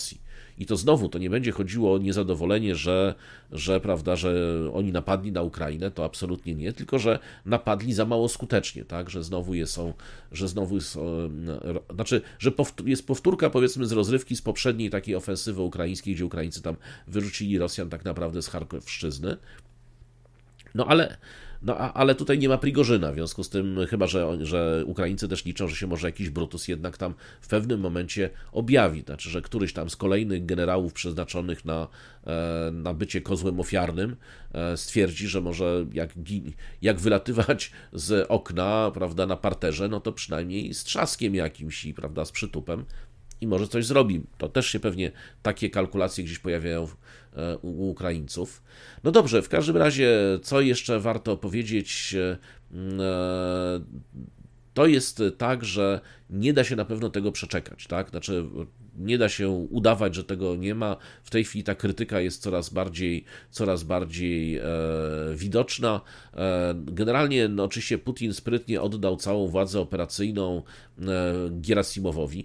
I to znowu, to nie będzie chodziło o niezadowolenie, że, że, prawda, że oni napadli na Ukrainę, to absolutnie nie, tylko że napadli za mało skutecznie, tak, że znowu jest, są, że znowu są, znaczy, że jest powtórka, powiedzmy, z rozrywki z poprzedniej takiej ofensywy ukraińskiej, gdzie Ukraińcy tam wyrzucili Rosjan tak naprawdę z Charkowszczyzny. No ale, no, ale tutaj nie ma Prigorzyna, w związku z tym, chyba że, że Ukraińcy też liczą, że się może jakiś Brutus jednak tam w pewnym momencie objawi, znaczy, że któryś tam z kolejnych generałów przeznaczonych na, na bycie kozłem ofiarnym stwierdzi, że może jak, jak wylatywać z okna, prawda, na parterze, no to przynajmniej z trzaskiem jakimś i, prawda, z przytupem. I może coś zrobi. To też się pewnie takie kalkulacje gdzieś pojawiają u, u Ukraińców. No dobrze, w każdym razie, co jeszcze warto powiedzieć, to jest tak, że nie da się na pewno tego przeczekać, tak? Znaczy, nie da się udawać, że tego nie ma. W tej chwili ta krytyka jest coraz bardziej, coraz bardziej e, widoczna. E, generalnie, no, oczywiście Putin sprytnie oddał całą władzę operacyjną e, Gierasimowowi.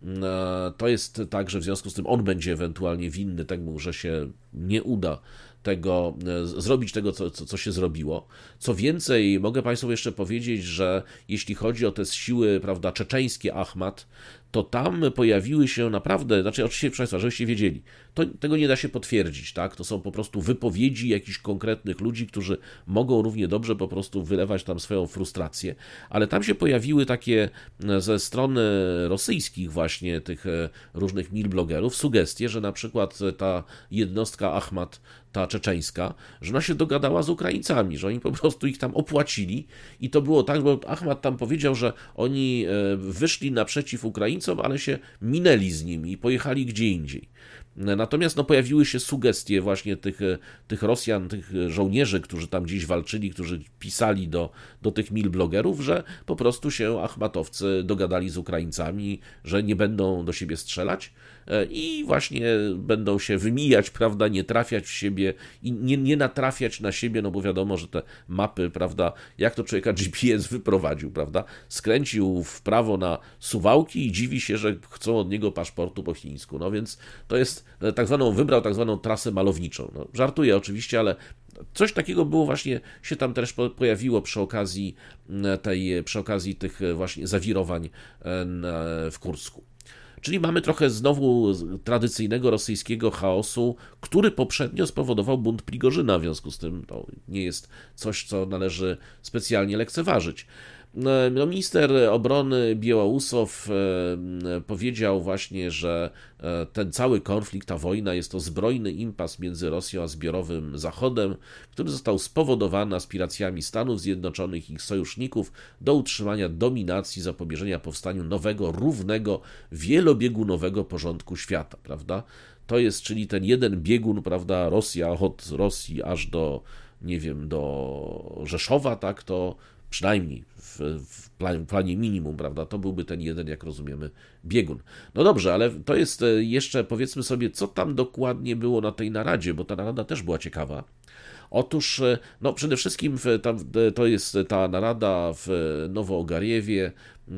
To jest tak, że w związku z tym on będzie ewentualnie winny temu, że się nie uda tego, zrobić tego, co, co, co się zrobiło. Co więcej, mogę Państwu jeszcze powiedzieć, że jeśli chodzi o te siły, prawda, czeczeńskie Achmat, to tam pojawiły się naprawdę, znaczy oczywiście, proszę Państwa, żebyście wiedzieli, to, tego nie da się potwierdzić, tak? To są po prostu wypowiedzi jakichś konkretnych ludzi, którzy mogą równie dobrze po prostu wylewać tam swoją frustrację, ale tam się pojawiły takie ze strony rosyjskich właśnie tych różnych milblogerów sugestie, że na przykład ta jednostka Achmat, ta czeczeńska, że ona się dogadała z Ukraińcami, że oni po prostu ich tam opłacili i to było tak, bo Achmat tam powiedział, że oni wyszli naprzeciw Ukraińcom, ale się minęli z nimi i pojechali gdzie indziej. Natomiast no, pojawiły się sugestie właśnie tych, tych Rosjan, tych żołnierzy, którzy tam gdzieś walczyli, którzy pisali do, do tych milblogerów, że po prostu się achmatowcy dogadali z Ukraińcami, że nie będą do siebie strzelać i właśnie będą się wymijać, prawda, nie trafiać w siebie i nie, nie natrafiać na siebie, no bo wiadomo, że te mapy, prawda, jak to człowieka G P S wyprowadził, prawda, skręcił w prawo na Suwałki i dziwi się, że chcą od niego paszportu po chińsku, no więc to jest tak zwaną, wybrał tak zwaną trasę malowniczą, no, żartuję oczywiście, ale coś takiego było właśnie, się tam też pojawiło przy okazji tej, przy okazji tych właśnie zawirowań w Kursku. Czyli mamy trochę znowu tradycyjnego rosyjskiego chaosu, który poprzednio spowodował bunt Prigorzyna, w związku z tym to nie jest coś, co należy specjalnie lekceważyć. No, minister obrony Białorusow powiedział właśnie, że ten cały konflikt, ta wojna jest to zbrojny impas między Rosją a zbiorowym Zachodem, który został spowodowany aspiracjami Stanów Zjednoczonych i ich sojuszników do utrzymania dominacji, zapobieżenia powstaniu nowego, równego, wielobiegunowego porządku świata, prawda? To jest, czyli ten jeden biegun, prawda, Rosja od Rosji aż do, nie wiem, do Rzeszowa, tak, to przynajmniej w, w planie, planie minimum, prawda, to byłby ten jeden, jak rozumiemy, biegun. No dobrze, ale to jest jeszcze, powiedzmy sobie, co tam dokładnie było na tej naradzie, bo ta narada też była ciekawa. Otóż, no przede wszystkim tam, to jest ta narada w Nowoogariewie,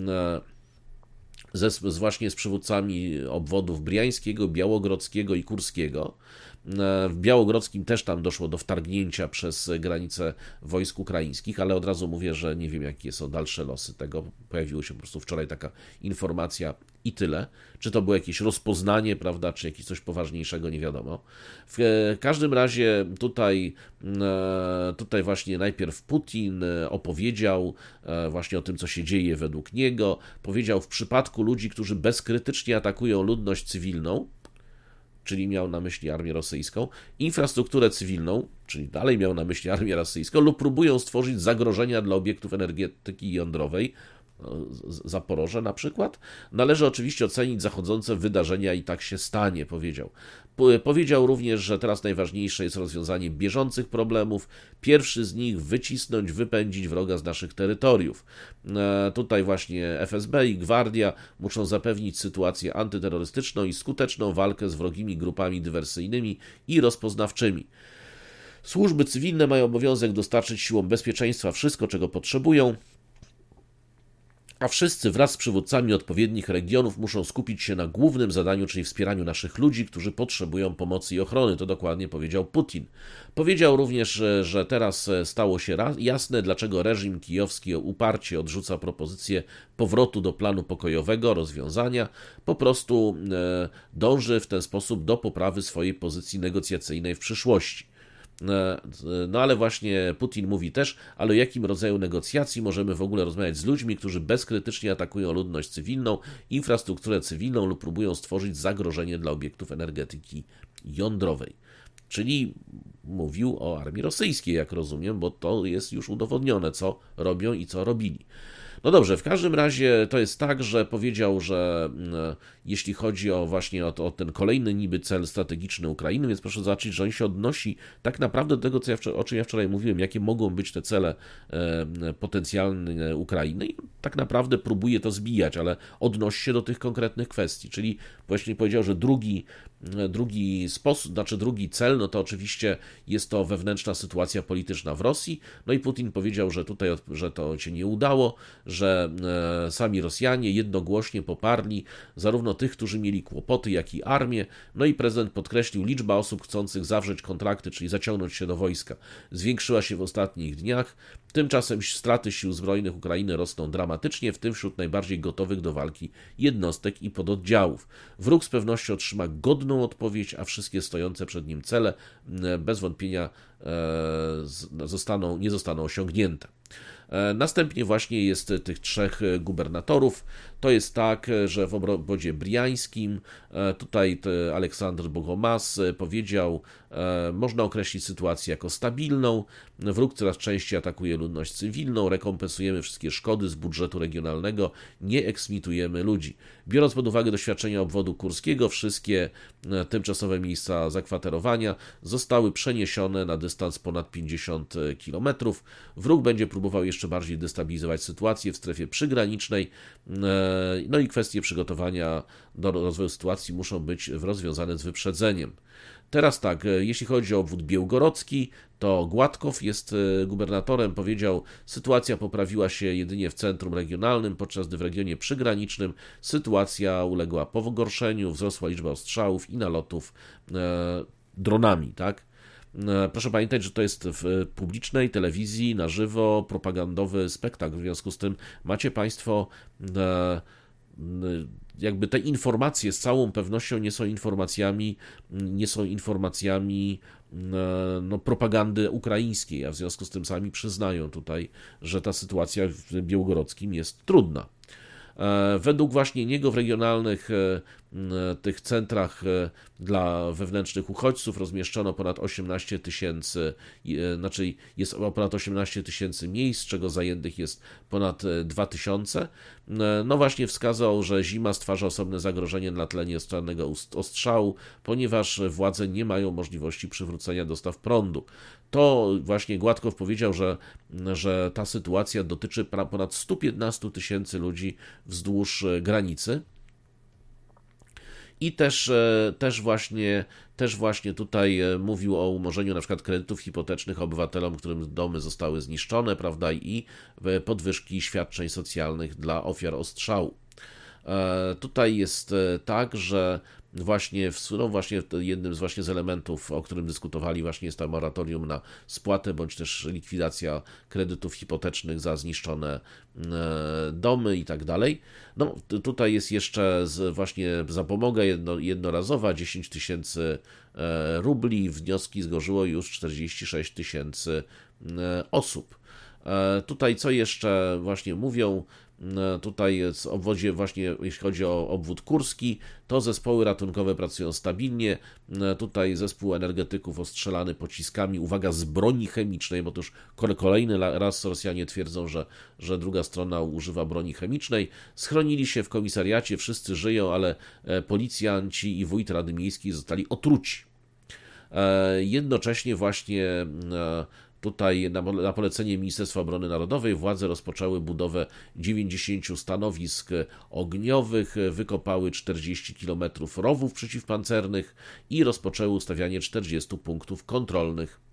ze, z właśnie z przywódcami obwodów briańskiego, białogrodzkiego i kurskiego. W Białogrodzkim też tam doszło do wtargnięcia przez granicę wojsk ukraińskich, ale od razu mówię, że nie wiem, jakie są dalsze losy tego. Pojawiła się po prostu wczoraj taka informacja i tyle. Czy to było jakieś rozpoznanie, prawda, czy jakieś coś poważniejszego, nie wiadomo. W każdym razie tutaj, tutaj właśnie najpierw Putin opowiedział właśnie o tym, co się dzieje według niego. Powiedział, w przypadku ludzi, którzy bezkrytycznie atakują ludność cywilną, czyli miał na myśli armię rosyjską, infrastrukturę cywilną, czyli dalej miał na myśli armię rosyjską, lub próbują stworzyć zagrożenia dla obiektów energetyki jądrowej, Zaporoże na przykład, należy oczywiście ocenić zachodzące wydarzenia i tak się stanie, powiedział. Powiedział również, że teraz najważniejsze jest rozwiązanie bieżących problemów. Pierwszy z nich wycisnąć, wypędzić wroga z naszych terytoriów. Tutaj właśnie F S B i Gwardia muszą zapewnić sytuację antyterrorystyczną i skuteczną walkę z wrogimi grupami dywersyjnymi i rozpoznawczymi. Służby cywilne mają obowiązek dostarczyć siłom bezpieczeństwa wszystko, czego potrzebują, a wszyscy wraz z przywódcami odpowiednich regionów muszą skupić się na głównym zadaniu, czyli wspieraniu naszych ludzi, którzy potrzebują pomocy i ochrony. To dokładnie powiedział Putin. Powiedział również, że teraz stało się jasne, dlaczego reżim kijowski uparcie odrzuca propozycję powrotu do planu pokojowego, rozwiązania. Po prostu dąży w ten sposób do poprawy swojej pozycji negocjacyjnej w przyszłości. No ale właśnie Putin mówi też, ale o jakim rodzaju negocjacji możemy w ogóle rozmawiać z ludźmi, którzy bezkrytycznie atakują ludność cywilną, infrastrukturę cywilną lub próbują stworzyć zagrożenie dla obiektów energetyki jądrowej. Czyli mówił o armii rosyjskiej, jak rozumiem, bo to jest już udowodnione, co robią i co robili. No dobrze, w każdym razie to jest tak, że powiedział, że jeśli chodzi o właśnie o, to, o ten kolejny niby cel strategiczny Ukrainy, więc proszę zobaczyć, że on się odnosi tak naprawdę do tego, co ja wczoraj, o czym ja wczoraj mówiłem, jakie mogą być te cele e, potencjalne Ukrainy i tak naprawdę próbuje to zbijać, ale odnosi się do tych konkretnych kwestii, czyli właśnie powiedział, że drugi Drugi sposób, znaczy drugi cel, no to oczywiście jest to wewnętrzna sytuacja polityczna w Rosji. No i Putin powiedział, że tutaj, że to się nie udało, że sami Rosjanie jednogłośnie poparli zarówno tych, którzy mieli kłopoty, jak i armię. No i prezydent podkreślił, liczba osób chcących zawrzeć kontrakty, czyli zaciągnąć się do wojska, zwiększyła się w ostatnich dniach. Tymczasem straty sił zbrojnych Ukrainy rosną dramatycznie, w tym wśród najbardziej gotowych do walki jednostek i pododdziałów. Wróg z pewnością otrzyma godną odpowiedź, a wszystkie stojące przed nim cele bez wątpienia zostaną, nie zostaną osiągnięte. Następnie właśnie jest tych trzech gubernatorów. To jest tak, że w obwodzie briańskim tutaj Aleksandr Bogomas powiedział, można określić sytuację jako stabilną. Wróg coraz częściej atakuje ludność cywilną, rekompensujemy wszystkie szkody z budżetu regionalnego, nie eksmitujemy ludzi. Biorąc pod uwagę doświadczenia obwodu kurskiego, wszystkie tymczasowe miejsca zakwaterowania zostały przeniesione na dystans ponad pięćdziesiąt kilometrów. Wróg będzie próbował jeszcze bardziej destabilizować sytuację w strefie przygranicznej. No i kwestie przygotowania do rozwoju sytuacji muszą być rozwiązane z wyprzedzeniem. Teraz tak, jeśli chodzi o obwód białgorodzki, to Gładkow jest gubernatorem, powiedział, sytuacja poprawiła się jedynie w centrum regionalnym, podczas gdy w regionie przygranicznym sytuacja uległa pogorszeniu, wzrosła liczba ostrzałów i nalotów e, dronami, tak? Proszę pamiętać, że to jest w publicznej telewizji, na żywo, propagandowy spektakl. W związku z tym macie Państwo jakby te informacje z całą pewnością nie są informacjami, nie są informacjami no, propagandy ukraińskiej, a w związku z tym sami przyznają tutaj, że ta sytuacja w Białgorodzkim jest trudna. Według właśnie niego w regionalnych tych centrach dla wewnętrznych uchodźców rozmieszczono ponad osiemnaście tysięcy, znaczy jest ponad osiemnaście tysięcy miejsc, z czego zajętych jest ponad dwa tysiące. No właśnie wskazał, że zima stwarza osobne zagrożenie na tle nieustannego ostrzału, ponieważ władze nie mają możliwości przywrócenia dostaw prądu. To właśnie Gładkow powiedział, że, że ta sytuacja dotyczy ponad stu piętnastu tysięcy ludzi wzdłuż granicy. I też, też, właśnie, też właśnie tutaj mówił o umorzeniu na przykład kredytów hipotecznych obywatelom, którym domy zostały zniszczone, prawda, i podwyżki świadczeń socjalnych dla ofiar ostrzału. Tutaj jest tak, że właśnie, no właśnie jednym z właśnie z elementów, o którym dyskutowali, właśnie jest to moratorium na spłatę, bądź też likwidacja kredytów hipotecznych za zniszczone domy i tak dalej. No tutaj jest jeszcze z, właśnie zapomoga jedno, jednorazowa, dziesięć tysięcy rubli, wnioski złożyło już czterdzieści sześć tysięcy osób. Tutaj co jeszcze właśnie mówią, tutaj w obwodzie właśnie, jeśli chodzi o obwód kurski, to zespoły ratunkowe pracują stabilnie. Tutaj zespół energetyków ostrzelany pociskami, uwaga, z broni chemicznej, bo to już kolejny raz Rosjanie twierdzą, że, że druga strona używa broni chemicznej. Schronili się w komisariacie, wszyscy żyją, ale policjanci i wójt Rady Miejskiej zostali otruci. Jednocześnie właśnie tutaj na polecenie Ministerstwa Obrony Narodowej władze rozpoczęły budowę dziewięćdziesięciu stanowisk ogniowych, wykopały czterdzieści kilometrów rowów przeciwpancernych i rozpoczęły ustawianie czterdziestu punktów kontrolnych.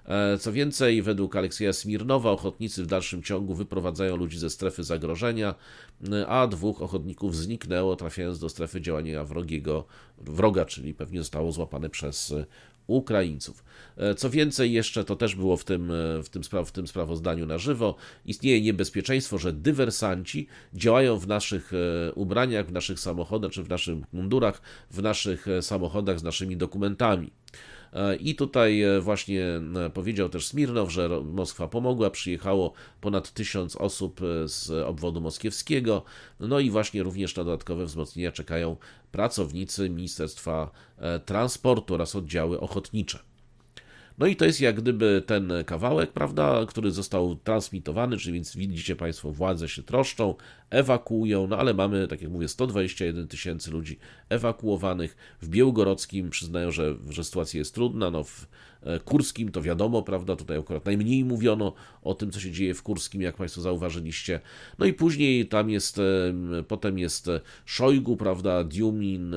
Co więcej, według Aleksieja Smirnowa ochotnicy w dalszym ciągu wyprowadzają ludzi ze strefy zagrożenia, a dwóch ochotników zniknęło, trafiając do strefy działania wrogiego, wroga, czyli pewnie zostało złapane przez Ukraińców. Co więcej, jeszcze to też było w tym, w tym, spra- w tym sprawozdaniu na żywo, istnieje niebezpieczeństwo, że dywersanci działają w naszych ubraniach, w naszych samochodach, czy w naszych mundurach, w naszych samochodach z naszymi dokumentami. I tutaj właśnie powiedział też Smirnow, że Moskwa pomogła, przyjechało ponad tysiąc osób z obwodu moskiewskiego, no i właśnie również na dodatkowe wzmocnienia czekają pracownicy Ministerstwa Transportu oraz oddziały ochotnicze. No i to jest jak gdyby ten kawałek, prawda, który został transmitowany, czyli więc widzicie Państwo, władze się troszczą, ewakuują, no ale mamy, tak jak mówię, sto dwadzieścia jeden tysięcy ludzi ewakuowanych. W Białgorodzkim przyznają, że, że sytuacja jest trudna, no w Kurskim to wiadomo, prawda, tutaj akurat najmniej mówiono o tym, co się dzieje w Kurskim, jak Państwo zauważyliście. No i później tam jest, potem jest Szojgu, prawda, Diumin,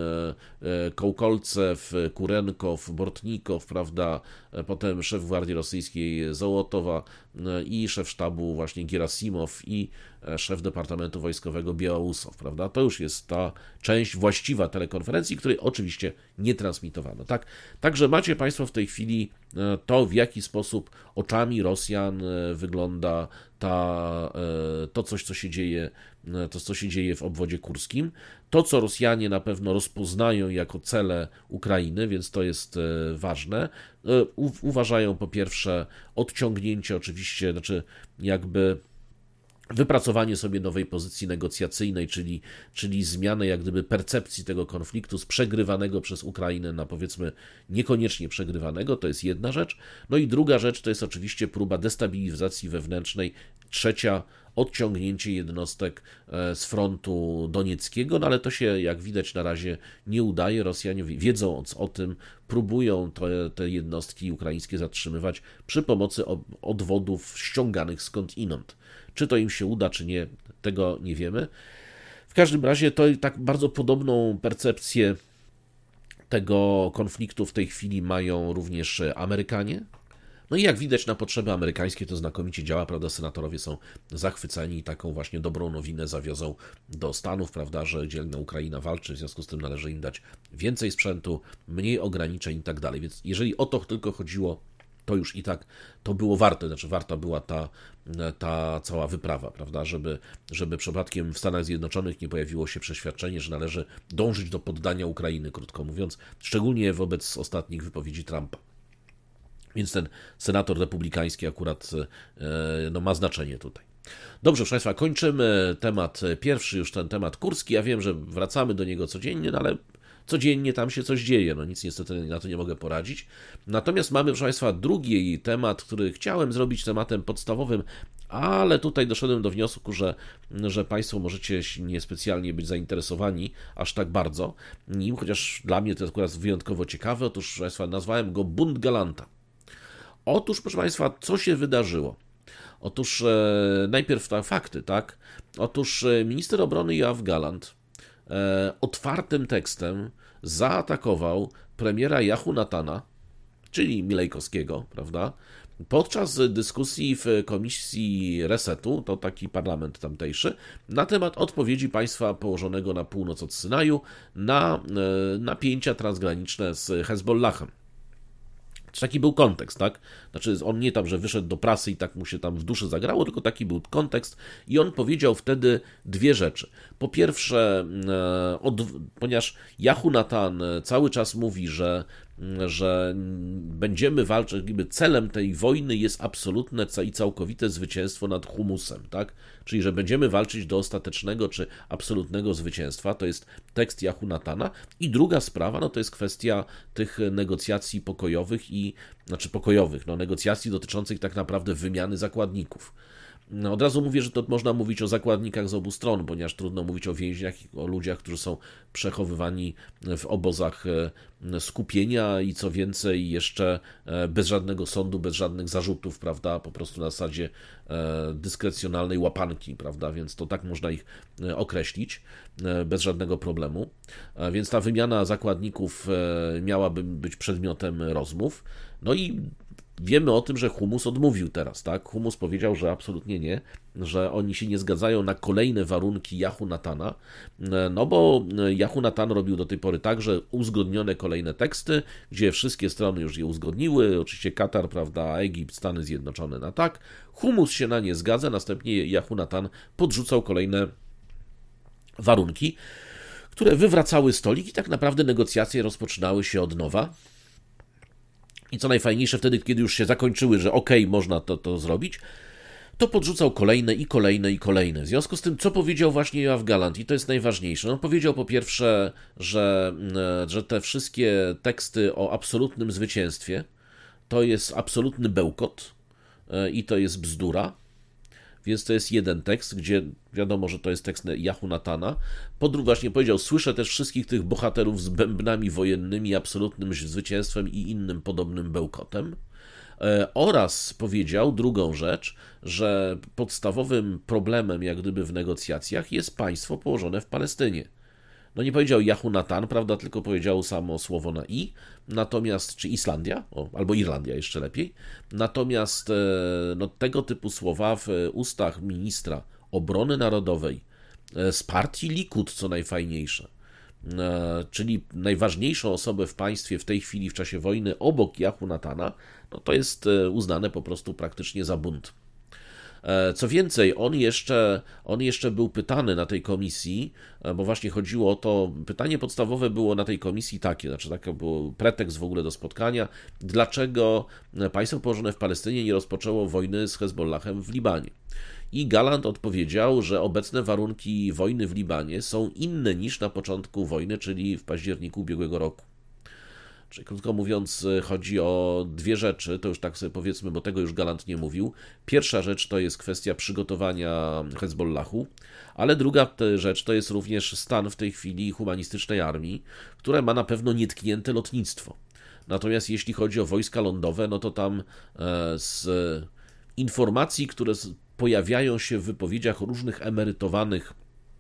Kołkolcew, Kurenkow, Bortnikow, prawda, potem szef Gwardii Rosyjskiej Zołotowa i szef sztabu właśnie Gerasimow i szef Departamentu Wojskowego Białorusow, prawda? To już jest ta część właściwa telekonferencji, której oczywiście nie transmitowano, tak? Także macie Państwo w tej chwili to, w jaki sposób oczami Rosjan wygląda ta, to coś, co się dzieje, to, co się dzieje w obwodzie kurskim. To, co Rosjanie na pewno rozpoznają jako cele Ukrainy, więc to jest ważne. U, uważają po pierwsze odciągnięcie oczywiście, znaczy jakby wypracowanie sobie nowej pozycji negocjacyjnej, czyli, czyli zmianę jak gdyby percepcji tego konfliktu z przegrywanego przez Ukrainę na powiedzmy niekoniecznie przegrywanego, to jest jedna rzecz. No i druga rzecz to jest oczywiście próba destabilizacji wewnętrznej. Trzecia, odciągnięcie jednostek z frontu donieckiego, no ale to się jak widać na razie nie udaje. Rosjanie wiedząc o tym, próbują te, te jednostki ukraińskie zatrzymywać przy pomocy odwodów ściąganych skądinąd. Czy to im się uda, czy nie, tego nie wiemy. W każdym razie to tak bardzo podobną percepcję tego konfliktu w tej chwili mają również Amerykanie. No i jak widać na potrzeby amerykańskie to znakomicie działa, prawda, senatorowie są zachwyceni i taką właśnie dobrą nowinę zawiozą do Stanów, prawda, że dzielna Ukraina walczy, w związku z tym należy im dać więcej sprzętu, mniej ograniczeń i tak dalej. Więc jeżeli o to tylko chodziło, to już i tak to było warte, znaczy warta była ta, ta cała wyprawa, prawda, żeby, żeby przypadkiem w Stanach Zjednoczonych nie pojawiło się przeświadczenie, że należy dążyć do poddania Ukrainy, krótko mówiąc, szczególnie wobec ostatnich wypowiedzi Trumpa. Więc ten senator republikański akurat no, ma znaczenie tutaj. Dobrze, proszę Państwa, kończymy temat pierwszy, już ten temat kurski. Ja wiem, że wracamy do niego codziennie, no ale codziennie tam się coś dzieje, no nic niestety na to nie mogę poradzić. Natomiast mamy, proszę Państwa, drugi temat, który chciałem zrobić tematem podstawowym, ale tutaj doszedłem do wniosku, że, że Państwo możecie niespecjalnie być zainteresowani aż tak bardzo nim, chociaż dla mnie to jest akurat wyjątkowo ciekawe. Otóż, proszę Państwa, nazwałem go Bunt Galanta. Otóż, proszę Państwa, co się wydarzyło? Otóż e, najpierw te fakty, tak? Otóż minister obrony Joachim Gallant e, otwartym tekstem zaatakował premiera Jehonatana, czyli Milejkowskiego, prawda? Podczas dyskusji w komisji Resetu, to taki parlament tamtejszy, na temat odpowiedzi państwa położonego na północ od Synaju na e, napięcia transgraniczne z Hezbollahem. Taki był kontekst, tak? Znaczy on nie tam, że wyszedł do prasy i tak mu się tam w duszy zagrało, tylko taki był kontekst i on powiedział wtedy dwie rzeczy. Po pierwsze, od, ponieważ Jehonatan cały czas mówi, że, że będziemy walczyć, jakby celem tej wojny jest absolutne i całkowite zwycięstwo nad humusem, tak? Czyli, że będziemy walczyć do ostatecznego czy absolutnego zwycięstwa, to jest tekst Jehonatana. I druga sprawa, no to jest kwestia tych negocjacji pokojowych i, znaczy pokojowych, no negocjacji dotyczących tak naprawdę wymiany zakładników. No, od razu mówię, że to można mówić o zakładnikach z obu stron, ponieważ trudno mówić o więźniach, o ludziach, którzy są przechowywani w obozach skupienia i co więcej jeszcze bez żadnego sądu, bez żadnych zarzutów, prawda, po prostu na zasadzie dyskrecjonalnej łapanki, prawda, więc to tak można ich określić bez żadnego problemu. Więc ta wymiana zakładników miałaby być przedmiotem rozmów. No i Wiemy o tym, że Hummus odmówił teraz, tak? Hummus powiedział, że absolutnie nie, że oni się nie zgadzają na kolejne warunki Jehonatana, no bo Jehonatan robił do tej pory tak, że uzgodnione kolejne teksty, gdzie wszystkie strony już je uzgodniły, oczywiście Katar, prawda, Egipt, Stany Zjednoczone na tak, Hummus się na nie zgadza, następnie Jehonatan podrzucał kolejne warunki, które wywracały stolik i tak naprawdę negocjacje rozpoczynały się od nowa. I co najfajniejsze, wtedy, kiedy już się zakończyły, że okej, okay, można to, to zrobić, to podrzucał kolejne i kolejne i kolejne. W związku z tym, co powiedział właśnie Yoav Gallant, i to jest najważniejsze, on powiedział po pierwsze, że, że te wszystkie teksty o absolutnym zwycięstwie to jest absolutny bełkot i to jest bzdura. Więc to jest jeden tekst, gdzie wiadomo, że to jest tekst Jehonatana. Po drugie, właśnie powiedział, słyszę też wszystkich tych bohaterów z bębnami wojennymi, absolutnym zwycięstwem i innym podobnym bełkotem. Oraz powiedział drugą rzecz, że podstawowym problemem jak gdyby w negocjacjach jest państwo położone w Palestynie. No nie powiedział Jehonatan, prawda, tylko powiedział samo słowo na i, natomiast, czy Islandia, o, albo Irlandia jeszcze lepiej, natomiast no, tego typu słowa w ustach ministra obrony narodowej z partii Likud, co najfajniejsze, czyli najważniejszą osobę w państwie w tej chwili w czasie wojny obok Jehonatana, no to jest uznane po prostu praktycznie za bunt. Co więcej, on jeszcze, on jeszcze był pytany na tej komisji, bo właśnie chodziło o to, pytanie podstawowe było na tej komisji takie, znaczy taki był pretekst w ogóle do spotkania, dlaczego państwo położone w Palestynie nie rozpoczęło wojny z Hezbollahem w Libanie. I Gallant odpowiedział, że obecne warunki wojny w Libanie są inne niż na początku wojny, czyli w październiku ubiegłego roku. Czyli krótko mówiąc, chodzi o dwie rzeczy, to już tak sobie powiedzmy, bo tego już Gallant nie mówił. Pierwsza rzecz to jest kwestia przygotowania Hezbollahu, ale druga rzecz to jest również stan w tej chwili humanistycznej armii, która ma na pewno nietknięte lotnictwo. Natomiast jeśli chodzi o wojska lądowe, no to tam z informacji, które pojawiają się w wypowiedziach różnych emerytowanych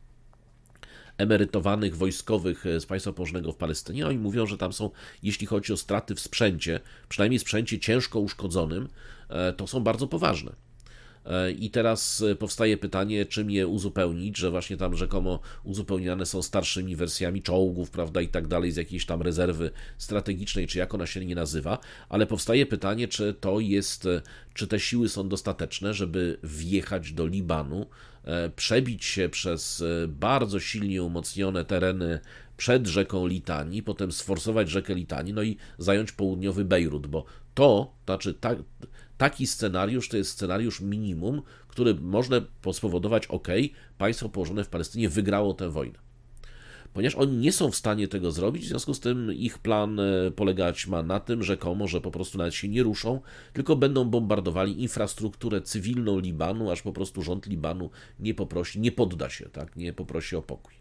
emerytowanych wojskowych z państwa położonego w Palestynie. Oni mówią, że tam są, jeśli chodzi o straty w sprzęcie, przynajmniej sprzęcie ciężko uszkodzonym, to są bardzo poważne. I teraz powstaje pytanie, czym je uzupełnić, że właśnie tam rzekomo uzupełniane są starszymi wersjami czołgów, prawda, i tak dalej, z jakiejś tam rezerwy strategicznej, czy jak ona się nie nazywa, ale powstaje pytanie, czy to jest, czy te siły są dostateczne, żeby wjechać do Libanu, przebić się przez bardzo silnie umocnione tereny przed rzeką Litanii, potem sforsować rzekę Litanii, no i zająć południowy Bejrut, bo to, znaczy ta, taki scenariusz to jest scenariusz minimum, który można spowodować, ok, państwo położone w Palestynie wygrało tę wojnę. Ponieważ oni nie są w stanie tego zrobić, w związku z tym ich plan polegać ma na tym, rzekomo, że po prostu nawet się nie ruszą, tylko będą bombardowali infrastrukturę cywilną Libanu, aż po prostu rząd Libanu nie poprosi, nie podda się, tak, nie poprosi o pokój.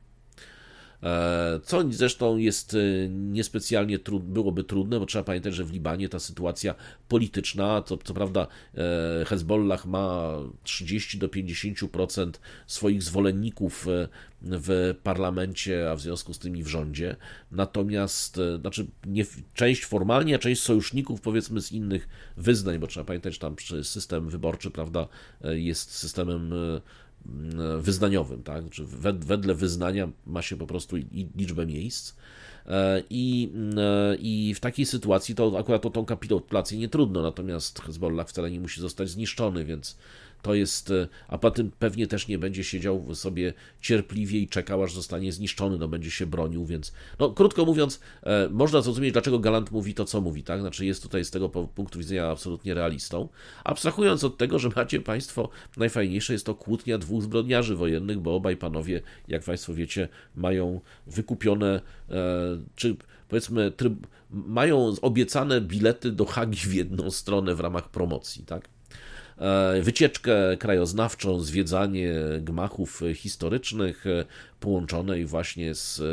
Co zresztą jest niespecjalnie trud, byłoby trudne, bo trzeba pamiętać, że w Libanie ta sytuacja polityczna, co, co prawda Hezbollah ma trzydzieści do pięćdziesięciu procent swoich zwolenników w parlamencie, a w związku z tym i w rządzie, natomiast znaczy nie, część formalnie, a część sojuszników powiedzmy z innych wyznań, bo trzeba pamiętać, że tam system wyborczy, prawda, jest systemem wyznaniowym, tak? Znaczy wedle wyznania ma się po prostu liczbę miejsc i, i w takiej sytuacji to akurat o tą kapitulację nie trudno, natomiast Hezbollah wcale nie musi zostać zniszczony, więc to jest, a potem pewnie też nie będzie siedział sobie cierpliwie i czekał, aż zostanie zniszczony, no będzie się bronił, więc no krótko mówiąc, e, można zrozumieć, dlaczego Gallant mówi to, co mówi, tak? Znaczy jest tutaj z tego punktu widzenia absolutnie realistą, abstrahując od tego, że macie państwo, najfajniejsze jest to kłótnia dwóch zbrodniarzy wojennych, bo obaj panowie, jak państwo wiecie, mają wykupione, e, czy powiedzmy, tryb, mają obiecane bilety do Hagi w jedną stronę w ramach promocji, tak? Wycieczkę krajoznawczą, zwiedzanie gmachów historycznych połączonej właśnie z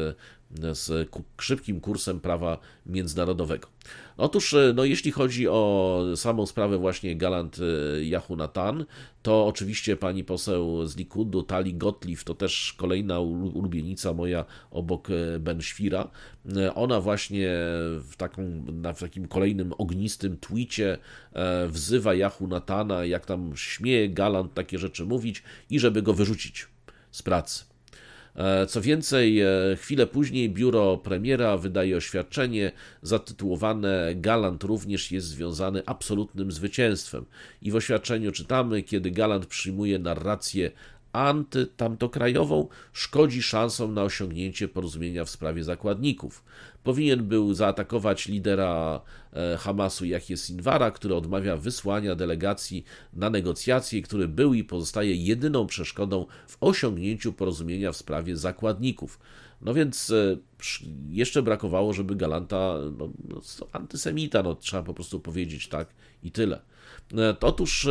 z szybkim kursem prawa międzynarodowego. Otóż, no, jeśli chodzi o samą sprawę właśnie Gallant Jehonatan, to oczywiście pani poseł z Likudu, Tali Gottlieb, to też kolejna ulubienica moja obok Ben Świra. Ona właśnie w, taką, na, w takim kolejnym ognistym tweetie wzywa Jehonatana, jak tam śmieje Gallant takie rzeczy mówić i żeby go wyrzucić z pracy. Co więcej, chwilę później biuro premiera wydaje oświadczenie zatytułowane "Gallant również jest związany absolutnym zwycięstwem". I w oświadczeniu czytamy: kiedy Gallant przyjmuje narrację antytamtokrajową, szkodzi szansom na osiągnięcie porozumienia w sprawie zakładników. Powinien był zaatakować lidera Hamasu Jahję Sinwara, który odmawia wysłania delegacji na negocjacje, który był i pozostaje jedyną przeszkodą w osiągnięciu porozumienia w sprawie zakładników. No więc jeszcze brakowało, żeby Gallanta, no, no antysemita, no trzeba po prostu powiedzieć tak i tyle. Otóż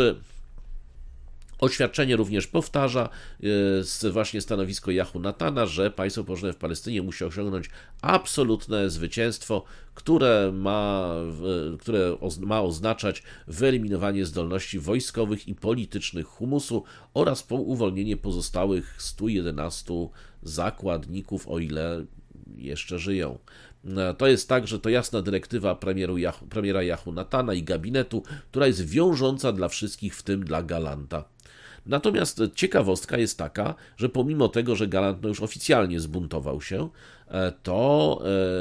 oświadczenie również powtarza właśnie stanowisko Jehonatana, że państwo położone w Palestynie musi osiągnąć absolutne zwycięstwo, które ma, które ma oznaczać wyeliminowanie zdolności wojskowych i politycznych humusu oraz uwolnienie pozostałych stu jedenastu zakładników, o ile jeszcze żyją. To jest tak, że to jasna dyrektywa premieru, premiera Jehonatana i gabinetu, która jest wiążąca dla wszystkich, w tym dla Gallanta. Natomiast ciekawostka jest taka, że pomimo tego, że Gallant no już oficjalnie zbuntował się, to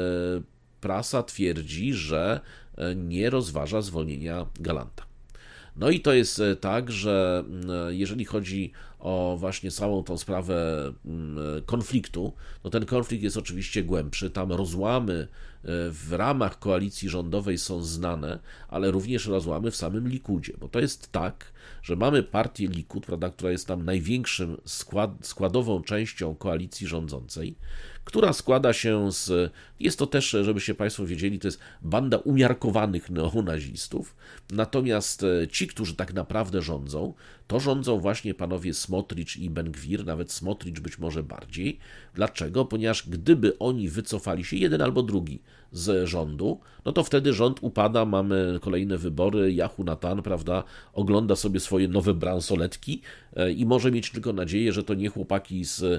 prasa twierdzi, że nie rozważa zwolnienia Gallanta. No i to jest tak, że jeżeli chodzi o właśnie całą tą sprawę konfliktu, no ten konflikt jest oczywiście głębszy, tam rozłamy w ramach koalicji rządowej są znane, ale również rozłamy w samym Likudzie, bo to jest tak, że mamy partię Likud, prawda, która jest tam największym skład, składową częścią koalicji rządzącej, która składa się z, jest to też, żebyście Państwo wiedzieli, to jest banda umiarkowanych neonazistów, natomiast ci, którzy tak naprawdę rządzą, to rządzą właśnie panowie Smotrich i Ben-Gwir, nawet Smotrich być może bardziej. Dlaczego? Ponieważ gdyby oni wycofali się, jeden albo drugi, z rządu, no to wtedy rząd upada, mamy kolejne wybory, Jehonatan, prawda, ogląda sobie swoje nowe bransoletki i może mieć tylko nadzieję, że to nie chłopaki z,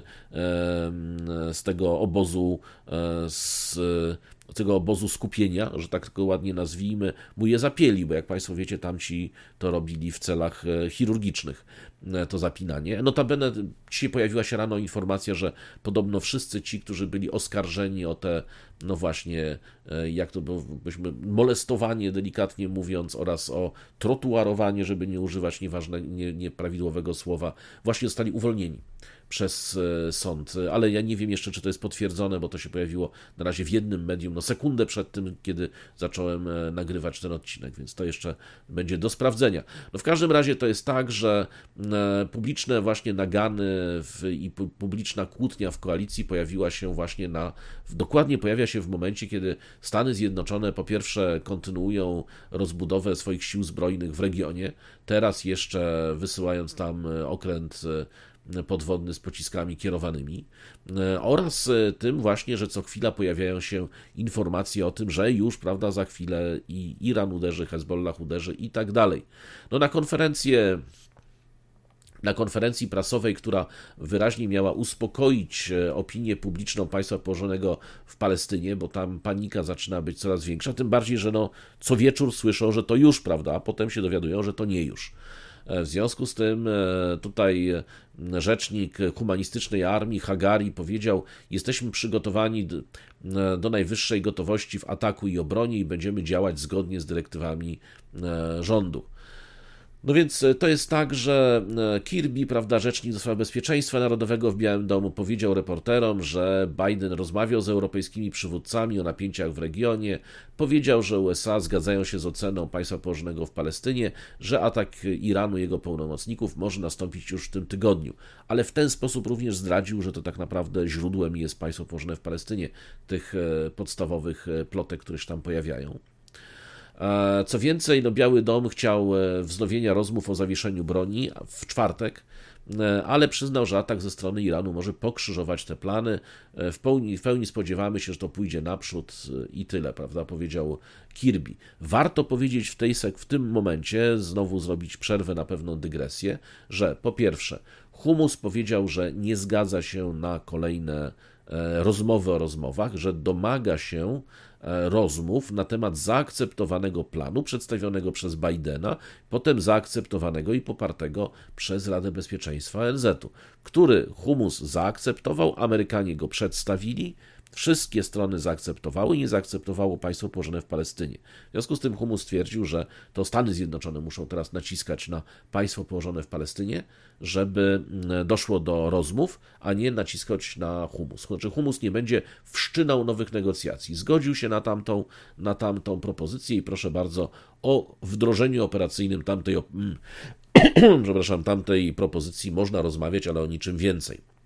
z tego obozu, z tego obozu skupienia, że tak go ładnie nazwijmy, mu je zapieli, bo jak Państwo wiecie, tamci to robili w celach chirurgicznych, to zapinanie. Notabene dzisiaj pojawiła się rano informacja, że podobno wszyscy ci, którzy byli oskarżeni o te, no właśnie, jak to byśmy, molestowanie, delikatnie mówiąc, oraz o trotuarowanie, żeby nie używać nieważne, nie, nieprawidłowego słowa, właśnie zostali uwolnieni przez sąd, ale ja nie wiem jeszcze, czy to jest potwierdzone, bo to się pojawiło na razie w jednym medium, no sekundę przed tym, kiedy zacząłem nagrywać ten odcinek, więc to jeszcze będzie do sprawdzenia. No w każdym razie to jest tak, że publiczne właśnie nagany w, i publiczna kłótnia w koalicji pojawiła się właśnie na, dokładnie pojawia się w momencie, kiedy Stany Zjednoczone po pierwsze kontynuują rozbudowę swoich sił zbrojnych w regionie, teraz jeszcze wysyłając tam okręt podwodny z pociskami kierowanymi, oraz tym właśnie, że co chwila pojawiają się informacje o tym, że już, prawda, za chwilę i Iran uderzy, Hezbollah uderzy i tak dalej. No na konferencję Na konferencji prasowej, która wyraźnie miała uspokoić opinię publiczną państwa położonego w Palestynie, bo tam panika zaczyna być coraz większa, tym bardziej, że no, co wieczór słyszą, że to już, prawda, a potem się dowiadują, że to nie już. W związku z tym tutaj rzecznik humanistycznej armii Hagari powiedział: jesteśmy przygotowani do najwyższej gotowości w ataku i obronie i będziemy działać zgodnie z dyrektywami rządu. No więc to jest tak, że Kirby, prawda, rzecznik do spraw bezpieczeństwa narodowego w Białym Domu, powiedział reporterom, że Biden rozmawiał z europejskimi przywódcami o napięciach w regionie, powiedział, że U S A zgadzają się z oceną państwa położonego w Palestynie, że atak Iranu i jego pełnomocników może nastąpić już w tym tygodniu, ale w ten sposób również zdradził, że to tak naprawdę źródłem jest państwo położone w Palestynie, tych podstawowych plotek, które się tam pojawiają. Co więcej, no Biały Dom chciał wznowienia rozmów o zawieszeniu broni w czwartek, ale przyznał, że atak ze strony Iranu może pokrzyżować te plany. W pełni, w pełni spodziewamy się, że to pójdzie naprzód i tyle, prawda, powiedział Kirby. Warto powiedzieć w, tej, w tym momencie, znowu zrobić przerwę na pewną dygresję, że po pierwsze, Hummus powiedział, że nie zgadza się na kolejne rozmowy o rozmowach, że domaga się rozmów na temat zaakceptowanego planu przedstawionego przez Bidena, potem zaakceptowanego i popartego przez Radę Bezpieczeństwa O N Z-u, który Hummus zaakceptował, Amerykanie go przedstawili, wszystkie strony zaakceptowały i nie zaakceptowało państwo położone w Palestynie. W związku z tym Hummus stwierdził, że to Stany Zjednoczone muszą teraz naciskać na państwo położone w Palestynie, żeby doszło do rozmów, a nie naciskać na Hummus. Znaczy Hummus nie będzie wszczynał nowych negocjacji. Zgodził się na tamtą, na tamtą propozycję i proszę bardzo o wdrożeniu operacyjnym tamtej, przepraszam, tamtej propozycji można rozmawiać, ale o niczym więcej.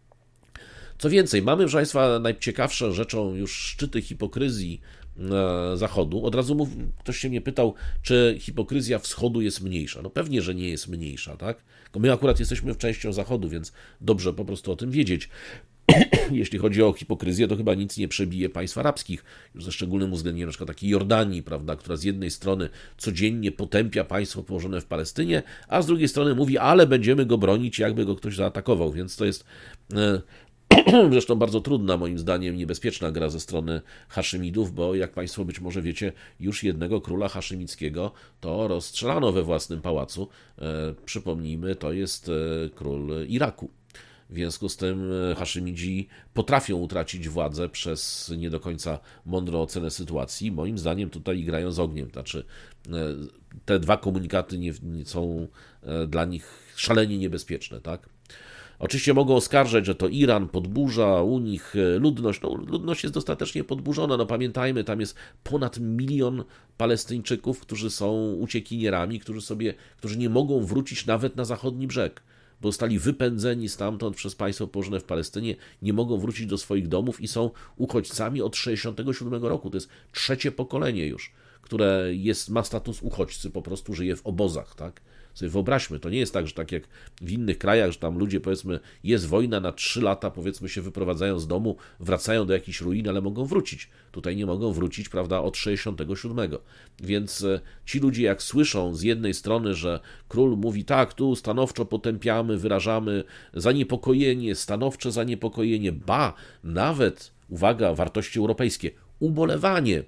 Co więcej, mamy, proszę Państwa, najciekawszą rzeczą już szczyty hipokryzji Zachodu. Od razu mów, ktoś się mnie pytał, czy hipokryzja Wschodu jest mniejsza. No pewnie, że nie jest mniejsza, tak? Tylko my akurat jesteśmy częścią Zachodu, więc dobrze po prostu o tym wiedzieć. Jeśli chodzi o hipokryzję, to chyba nic nie przebije państw arabskich, już ze szczególnym uwzględnieniem na przykład takiej Jordanii, prawda, która z jednej strony codziennie potępia państwo położone w Palestynie, a z drugiej strony mówi, ale będziemy go bronić, jakby go ktoś zaatakował, więc to jest zresztą bardzo trudna, moim zdaniem, niebezpieczna gra ze strony Haszymidów, bo jak Państwo być może wiecie, już jednego króla haszymickiego to rozstrzelano we własnym pałacu. E, przypomnijmy, to jest e, król Iraku. W związku z tym Haszymidzi potrafią utracić władzę przez nie do końca mądrą ocenę sytuacji. Moim zdaniem tutaj grają z ogniem. Znaczy, te dwa komunikaty nie, nie są dla nich szalenie niebezpieczne, tak? Oczywiście mogą oskarżać, że to Iran podburza u nich ludność. No, ludność jest dostatecznie podburzona. No pamiętajmy, tam jest ponad milion Palestyńczyków, którzy są uciekinierami, którzy sobie, którzy nie mogą wrócić nawet na zachodni brzeg, bo zostali wypędzeni stamtąd przez państwo położone w Palestynie, nie mogą wrócić do swoich domów i są uchodźcami od sześćdziesiątego siódmego roku. To jest trzecie pokolenie już, które jest, ma status uchodźcy, po prostu żyje w obozach, tak? Sobie wyobraźmy, to nie jest tak, że tak jak w innych krajach, że tam ludzie, powiedzmy, jest wojna na trzy lata, powiedzmy, się wyprowadzają z domu, wracają do jakichś ruin, ale mogą wrócić. Tutaj nie mogą wrócić, prawda, od sześćdziesiątego siódmego. Więc ci ludzie, jak słyszą z jednej strony, że król mówi tak, tu stanowczo potępiamy, wyrażamy zaniepokojenie, stanowcze zaniepokojenie, ba, nawet, uwaga, wartości europejskie, ubolewanie,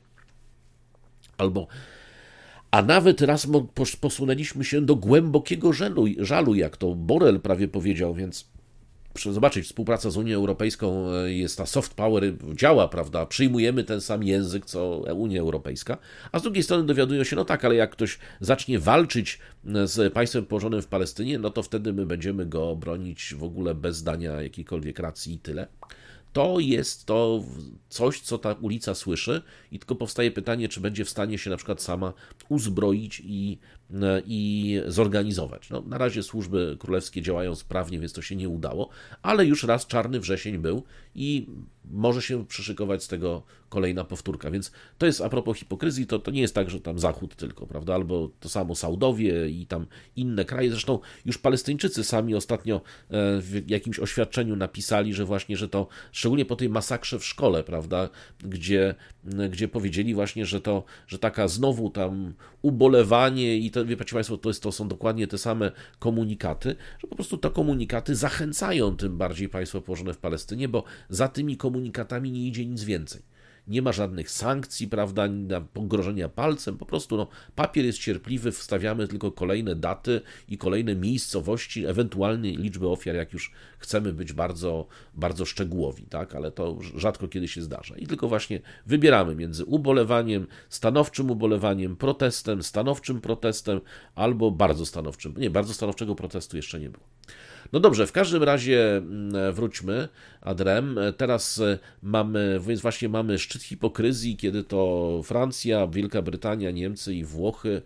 albo a nawet raz posunęliśmy się do głębokiego żalu, żalu, jak to Borrell prawie powiedział, więc proszę zobaczyć, współpraca z Unią Europejską jest, ta soft power działa, prawda, przyjmujemy ten sam język, co Unia Europejska, a z drugiej strony dowiadują się, no tak, ale jak ktoś zacznie walczyć z państwem położonym w Palestynie, no to wtedy my będziemy go bronić w ogóle bez dania jakiejkolwiek racji i tyle. To jest to coś, co ta ulica słyszy i tylko powstaje pytanie, czy będzie w stanie się na przykład sama uzbroić i, i zorganizować. No, na razie służby królewskie działają sprawnie, więc to się nie udało, ale już raz czarny wrzesień był i może się przyszykować z tego kolejna powtórka, więc to jest a propos hipokryzji, to, to nie jest tak, że tam Zachód tylko, prawda, albo to samo Saudowie i tam inne kraje, zresztą już Palestyńczycy sami ostatnio w jakimś oświadczeniu napisali, że właśnie, że to, szczególnie po tej masakrze w szkole, prawda, gdzie, gdzie powiedzieli właśnie, że to, że taka znowu tam ubolewanie i to, wiecie Państwo, to, jest, to są dokładnie te same komunikaty, że po prostu te komunikaty zachęcają tym bardziej państwo położone w Palestynie, bo za tymi komunikatami nie idzie nic więcej. Nie ma żadnych sankcji, prawda, pogrożenia palcem, po prostu no, papier jest cierpliwy, wstawiamy tylko kolejne daty i kolejne miejscowości, ewentualnie liczby ofiar, jak już chcemy być bardzo, bardzo szczegółowi, tak, ale to rzadko kiedy się zdarza. I tylko właśnie wybieramy między ubolewaniem, stanowczym ubolewaniem, protestem, stanowczym protestem, albo bardzo stanowczym. Nie, bardzo stanowczego protestu jeszcze nie było. No dobrze, w każdym razie wróćmy adrem. Teraz mamy, więc właśnie mamy szczyt hipokryzji, kiedy to Francja, Wielka Brytania, Niemcy i Włochy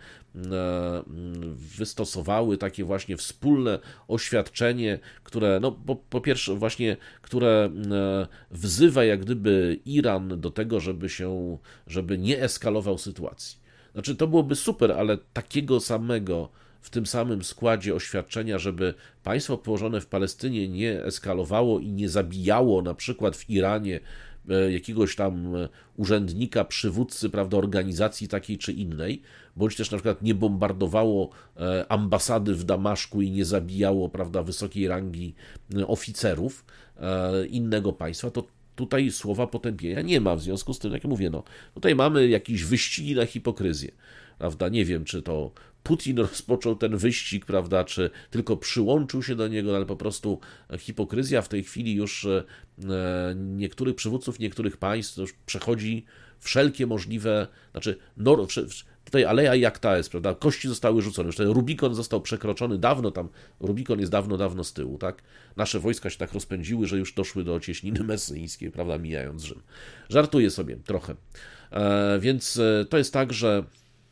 wystosowały takie właśnie wspólne oświadczenie, które, no po, po pierwsze właśnie, które wzywa jak gdyby Iran do tego, żeby się, żeby nie eskalował sytuacji. Znaczy, to byłoby super, ale takiego samego w tym samym składzie oświadczenia, żeby państwo położone w Palestynie nie eskalowało i nie zabijało na przykład w Iranie jakiegoś tam urzędnika, przywódcy, prawda, organizacji takiej czy innej, bądź też na przykład nie bombardowało ambasady w Damaszku i nie zabijało, prawda, wysokiej rangi oficerów innego państwa, to tutaj słowa potępienia nie ma. W związku z tym, jak mówię, no, tutaj mamy jakieś wyścigi na hipokryzję, prawda, nie wiem, czy to Putin rozpoczął ten wyścig, prawda, czy tylko przyłączył się do niego, ale po prostu hipokryzja w tej chwili już niektórych przywódców niektórych państw już przechodzi wszelkie możliwe, znaczy no, tutaj aleja jak ta jest, prawda, kości zostały rzucone, już ten Rubikon został przekroczony dawno, tam Rubikon jest dawno, dawno z tyłu, tak, nasze wojska się tak rozpędziły, że już doszły do cieśniny messyjskiej, prawda, mijając Rzym. Żartuję sobie trochę, e, więc to jest tak, że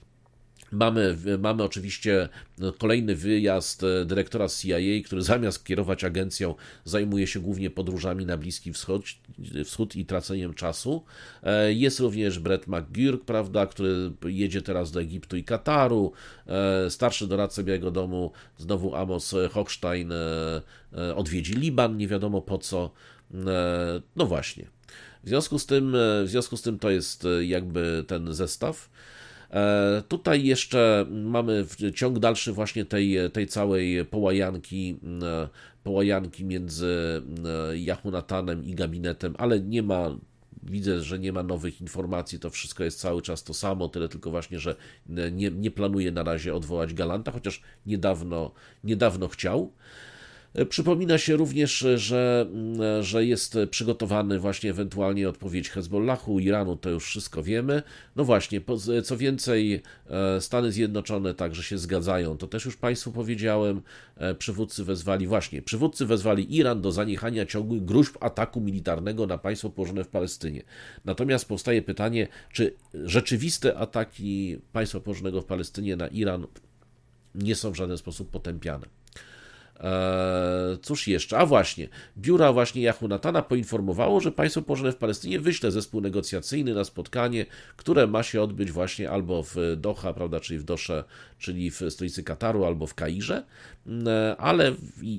Mamy, mamy oczywiście kolejny wyjazd dyrektora C I A, który zamiast kierować agencją zajmuje się głównie podróżami na Bliski Wschód, Wschód i traceniem czasu. Jest również Brett McGurk, prawda, który jedzie teraz do Egiptu i Kataru. Starszy doradca Białego Domu, znowu Amos Hochstein, odwiedzi Liban, nie wiadomo po co. No właśnie. W związku z tym, w związku z tym to jest jakby ten zestaw. Tutaj jeszcze mamy ciąg dalszy właśnie tej, tej całej połajanki, połajanki między Jehonatanem i gabinetem, ale nie ma, widzę, że nie ma nowych informacji, to wszystko jest cały czas to samo, tyle tylko właśnie, że nie, nie planuje na razie odwołać Galanta, chociaż niedawno, niedawno chciał. Przypomina się również, że, że jest przygotowany właśnie ewentualnie odpowiedź Hezbollahu, Iranu, to już wszystko wiemy. No właśnie, co więcej, Stany Zjednoczone także się zgadzają, to też już Państwu powiedziałem, przywódcy wezwali, właśnie, przywódcy wezwali Iran do zaniechania ciągłych gruźb ataku militarnego na państwo położone w Palestynie. Natomiast powstaje pytanie, czy rzeczywiste ataki państwa położonego w Palestynie na Iran nie są w żaden sposób potępiane. Cóż jeszcze? A właśnie, biura właśnie Jehonatana poinformowało, że państwo położone w Palestynie wyśle zespół negocjacyjny na spotkanie, które ma się odbyć właśnie albo w Doha, prawda, czyli w Dosze, czyli w stolicy Kataru, albo w Kairze, ale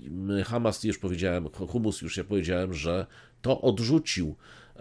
Hamas, już powiedziałem, Humus już ja powiedziałem, że to odrzucił.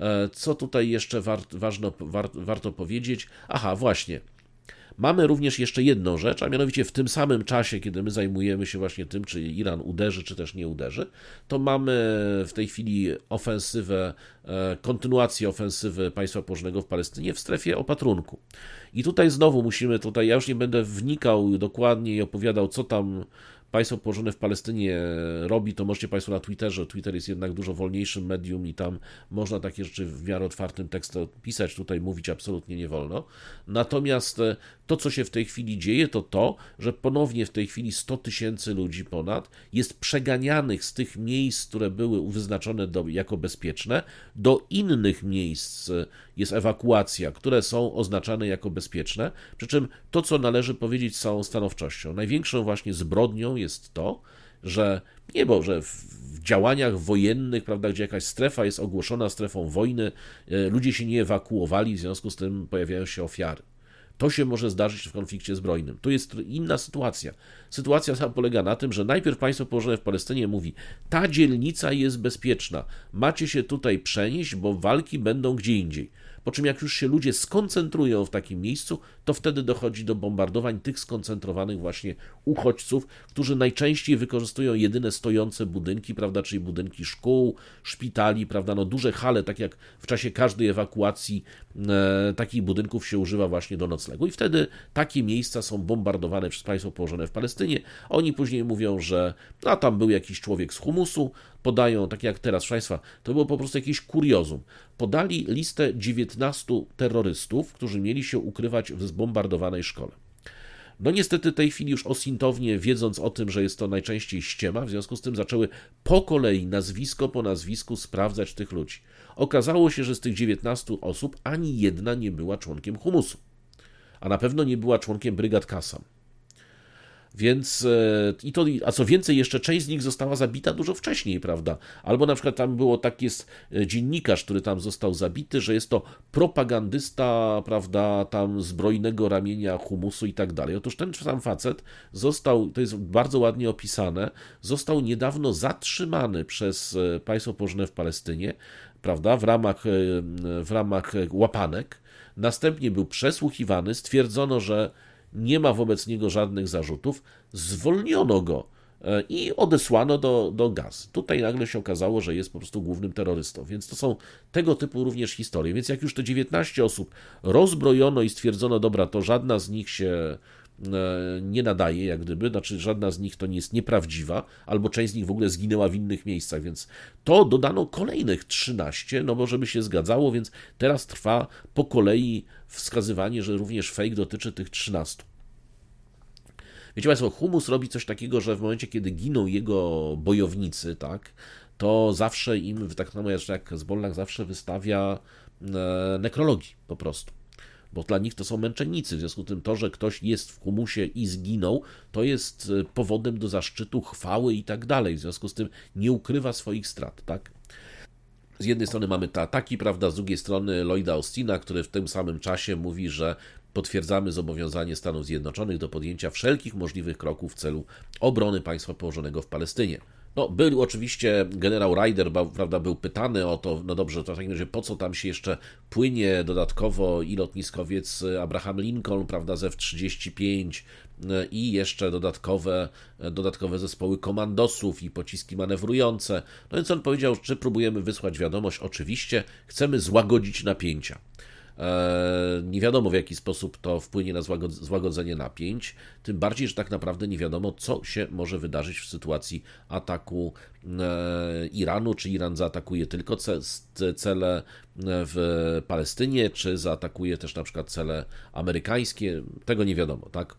Co tutaj jeszcze wart, ważno, wart, warto powiedzieć? Aha, właśnie. Mamy również jeszcze jedną rzecz, a mianowicie w tym samym czasie, kiedy my zajmujemy się właśnie tym, czy Iran uderzy, czy też nie uderzy, to mamy w tej chwili ofensywę, kontynuację ofensywy państwa położonego w Palestynie w strefie opatrunku. I tutaj znowu musimy, tutaj ja już nie będę wnikał dokładnie i opowiadał, co tam państwo położone w Palestynie robi, to możecie Państwo na Twitterze, Twitter jest jednak dużo wolniejszym medium i tam można takie rzeczy w miarę otwartym tekstem pisać, tutaj mówić absolutnie nie wolno. Natomiast to, co się w tej chwili dzieje, to to, że ponownie w tej chwili sto tysięcy ludzi ponad jest przeganianych z tych miejsc, które były wyznaczone do, jako bezpieczne, do innych miejsc jest ewakuacja, które są oznaczane jako bezpieczne, przy czym to, co należy powiedzieć z całą stanowczością, największą właśnie zbrodnią jest to, że nie, bo że w działaniach wojennych, prawda, gdzie jakaś strefa jest ogłoszona strefą wojny, ludzie się nie ewakuowali, w związku z tym pojawiają się ofiary. To się może zdarzyć w konflikcie zbrojnym. To jest inna sytuacja. Sytuacja sama polega na tym, że najpierw państwo położone w Palestynie mówi, ta dzielnica jest bezpieczna, macie się tutaj przenieść, bo walki będą gdzie indziej. Po czym jak już się ludzie skoncentrują w takim miejscu, to wtedy dochodzi do bombardowań tych skoncentrowanych właśnie uchodźców, którzy najczęściej wykorzystują jedyne stojące budynki, prawda, czyli budynki szkół, szpitali, prawda, no duże hale, tak jak w czasie każdej ewakuacji e, takich budynków się używa właśnie do noclegu i wtedy takie miejsca są bombardowane przez państwo położone w Palestynie. Oni później mówią, że a tam był jakiś człowiek z humusu, podają, tak jak teraz, proszę Państwa, to było po prostu jakieś kuriozum. Podali listę dziewiętnastu terrorystów, którzy mieli się ukrywać w zbombardowanej szkole. No niestety w tej chwili już osintownie, wiedząc o tym, że jest to najczęściej ściema, w związku z tym zaczęły po kolei, nazwisko po nazwisku sprawdzać tych ludzi. Okazało się, że z tych dziewiętnastu osób ani jedna nie była członkiem humusu, a na pewno nie była członkiem brygad Kasam. Więc i to, a co więcej, jeszcze część z nich została zabita dużo wcześniej, prawda? Albo na przykład tam było taki jest dziennikarz, który tam został zabity, że jest to propagandysta, prawda, tam zbrojnego ramienia humusu i tak dalej. Otóż ten sam facet został, to jest bardzo ładnie opisane, został niedawno zatrzymany przez państwo położone w Palestynie, prawda, w ramach, w ramach łapanek. Następnie był przesłuchiwany, stwierdzono, że nie ma wobec niego żadnych zarzutów, zwolniono go i odesłano do, do Gazy. Tutaj nagle się okazało, że jest po prostu głównym terrorystą, więc to są tego typu również historie. Więc jak już te dziewiętnaście osób rozbrojono i stwierdzono, dobra, to żadna z nich się nie nadaje, jak gdyby, znaczy żadna z nich to nie jest nieprawdziwa, albo część z nich w ogóle zginęła w innych miejscach, więc to dodano kolejnych trzynaście, no bo żeby się zgadzało, więc teraz trwa po kolei wskazywanie, że również fake dotyczy tych trzynastu. Wiecie Państwo, Humus robi coś takiego, że w momencie, kiedy giną jego bojownicy, tak, to zawsze im, tak samo jak Hezbollah zawsze wystawia nekrologii po prostu. Bo dla nich to są męczennicy, w związku z tym to, że ktoś jest w humusie i zginął, to jest powodem do zaszczytu, chwały i tak dalej, w związku z tym nie ukrywa swoich strat, tak? Z jednej strony mamy te ataki, prawda, z drugiej strony Lloyda Austina, który w tym samym czasie mówi, że potwierdzamy zobowiązanie Stanów Zjednoczonych do podjęcia wszelkich możliwych kroków w celu obrony państwa położonego w Palestynie. No, był oczywiście generał Ryder, prawda, był pytany o to, no dobrze, to w takim razie po co tam się jeszcze płynie dodatkowo i lotniskowiec Abraham Lincoln, prawda, z F trzydzieści pięć i jeszcze dodatkowe, dodatkowe zespoły komandosów i pociski manewrujące. No więc on powiedział, czy próbujemy wysłać wiadomość, oczywiście chcemy złagodzić napięcia. Nie wiadomo, w jaki sposób to wpłynie na złagodzenie napięć, tym bardziej, że tak naprawdę nie wiadomo, co się może wydarzyć w sytuacji ataku Iranu, czy Iran zaatakuje tylko cele w Palestynie, czy zaatakuje też na przykład cele amerykańskie, tego nie wiadomo, tak?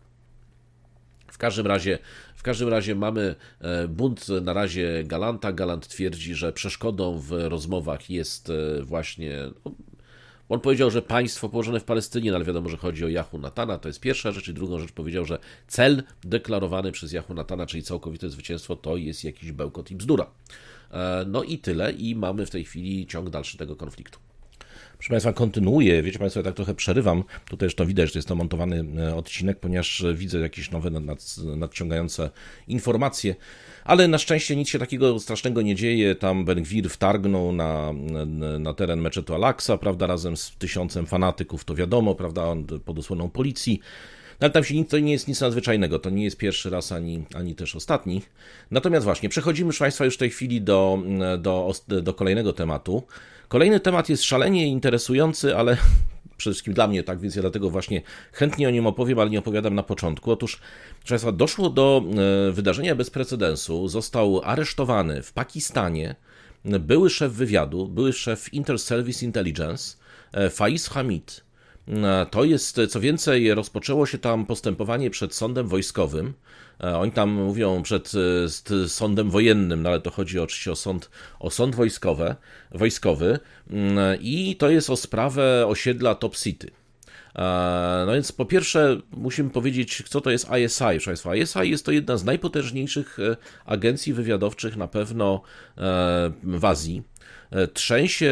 W każdym razie, w każdym razie mamy bunt na razie Galanta. Galant twierdzi, że przeszkodą w rozmowach jest właśnie... On powiedział, że państwo położone w Palestynie, no ale wiadomo, że chodzi o Jehonatana, to jest pierwsza rzecz, i drugą rzecz powiedział, że cel deklarowany przez Jehonatana, czyli całkowite zwycięstwo, to jest jakiś bełkot i bzdura. No i tyle, i mamy w tej chwili ciąg dalszy tego konfliktu. Proszę Państwa, kontynuuję. Wiecie Państwo, ja tak trochę przerywam. Tutaj już to widać, że jest to montowany odcinek, ponieważ widzę jakieś nowe nad, nadciągające informacje. Ale na szczęście nic się takiego strasznego nie dzieje. Tam Ben Gvir wtargnął na, na, na teren meczetu Al-Aqsa, prawda, razem z tysiącem fanatyków, to wiadomo, prawda, pod osłoną policji. No ale tam się nic, to nie jest nic nadzwyczajnego, to nie jest pierwszy raz, ani, ani też ostatni. Natomiast właśnie, przechodzimy, proszę Państwa, już w tej chwili do, do, do kolejnego tematu. Kolejny temat jest szalenie interesujący, ale przede wszystkim dla mnie, tak, więc ja dlatego właśnie chętnie o nim opowiem, ale nie opowiadam na początku. Otóż, proszę Państwa, doszło do wydarzenia bez precedensu. Został aresztowany w Pakistanie były szef wywiadu, były szef Inter-Service Intelligence, Faiz Hamid. To jest, co więcej, rozpoczęło się tam postępowanie przed sądem wojskowym. Oni tam mówią przed sądem wojennym, no ale to chodzi oczywiście o sąd, o sąd wojskowy, wojskowy i to jest o sprawę osiedla Top City. No więc po pierwsze musimy powiedzieć, co to jest I S I. Proszę Państwa, I S I jest to jedna z najpotężniejszych agencji wywiadowczych na pewno w Azji. Trzęsie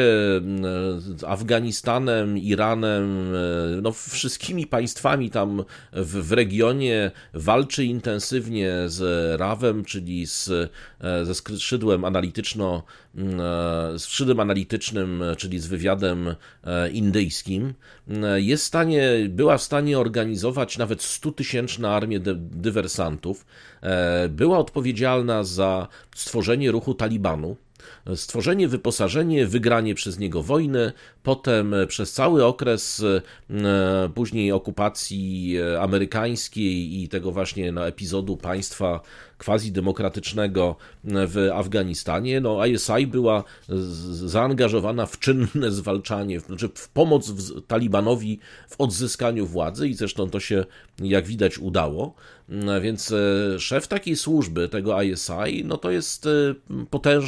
Afganistanem, Iranem, no wszystkimi państwami tam w, w regionie, walczy intensywnie z RAWem, czyli z, ze skrzydłem analityczno, z skrzydłem analitycznym, czyli z wywiadem indyjskim. Jest w stanie, była w stanie organizować nawet stutysięczną armię dy, dywersantów. Była odpowiedzialna za stworzenie ruchu Talibanu. Stworzenie, wyposażenie, wygranie przez niego wojny, potem przez cały okres później okupacji amerykańskiej i tego właśnie no, epizodu państwa quasi-demokratycznego w Afganistanie, no I S I była zaangażowana w czynne zwalczanie, znaczy w pomoc w Talibanowi w odzyskaniu władzy i zresztą to się, jak widać, udało. Więc szef takiej służby, tego I S I, no to jest potężna postać.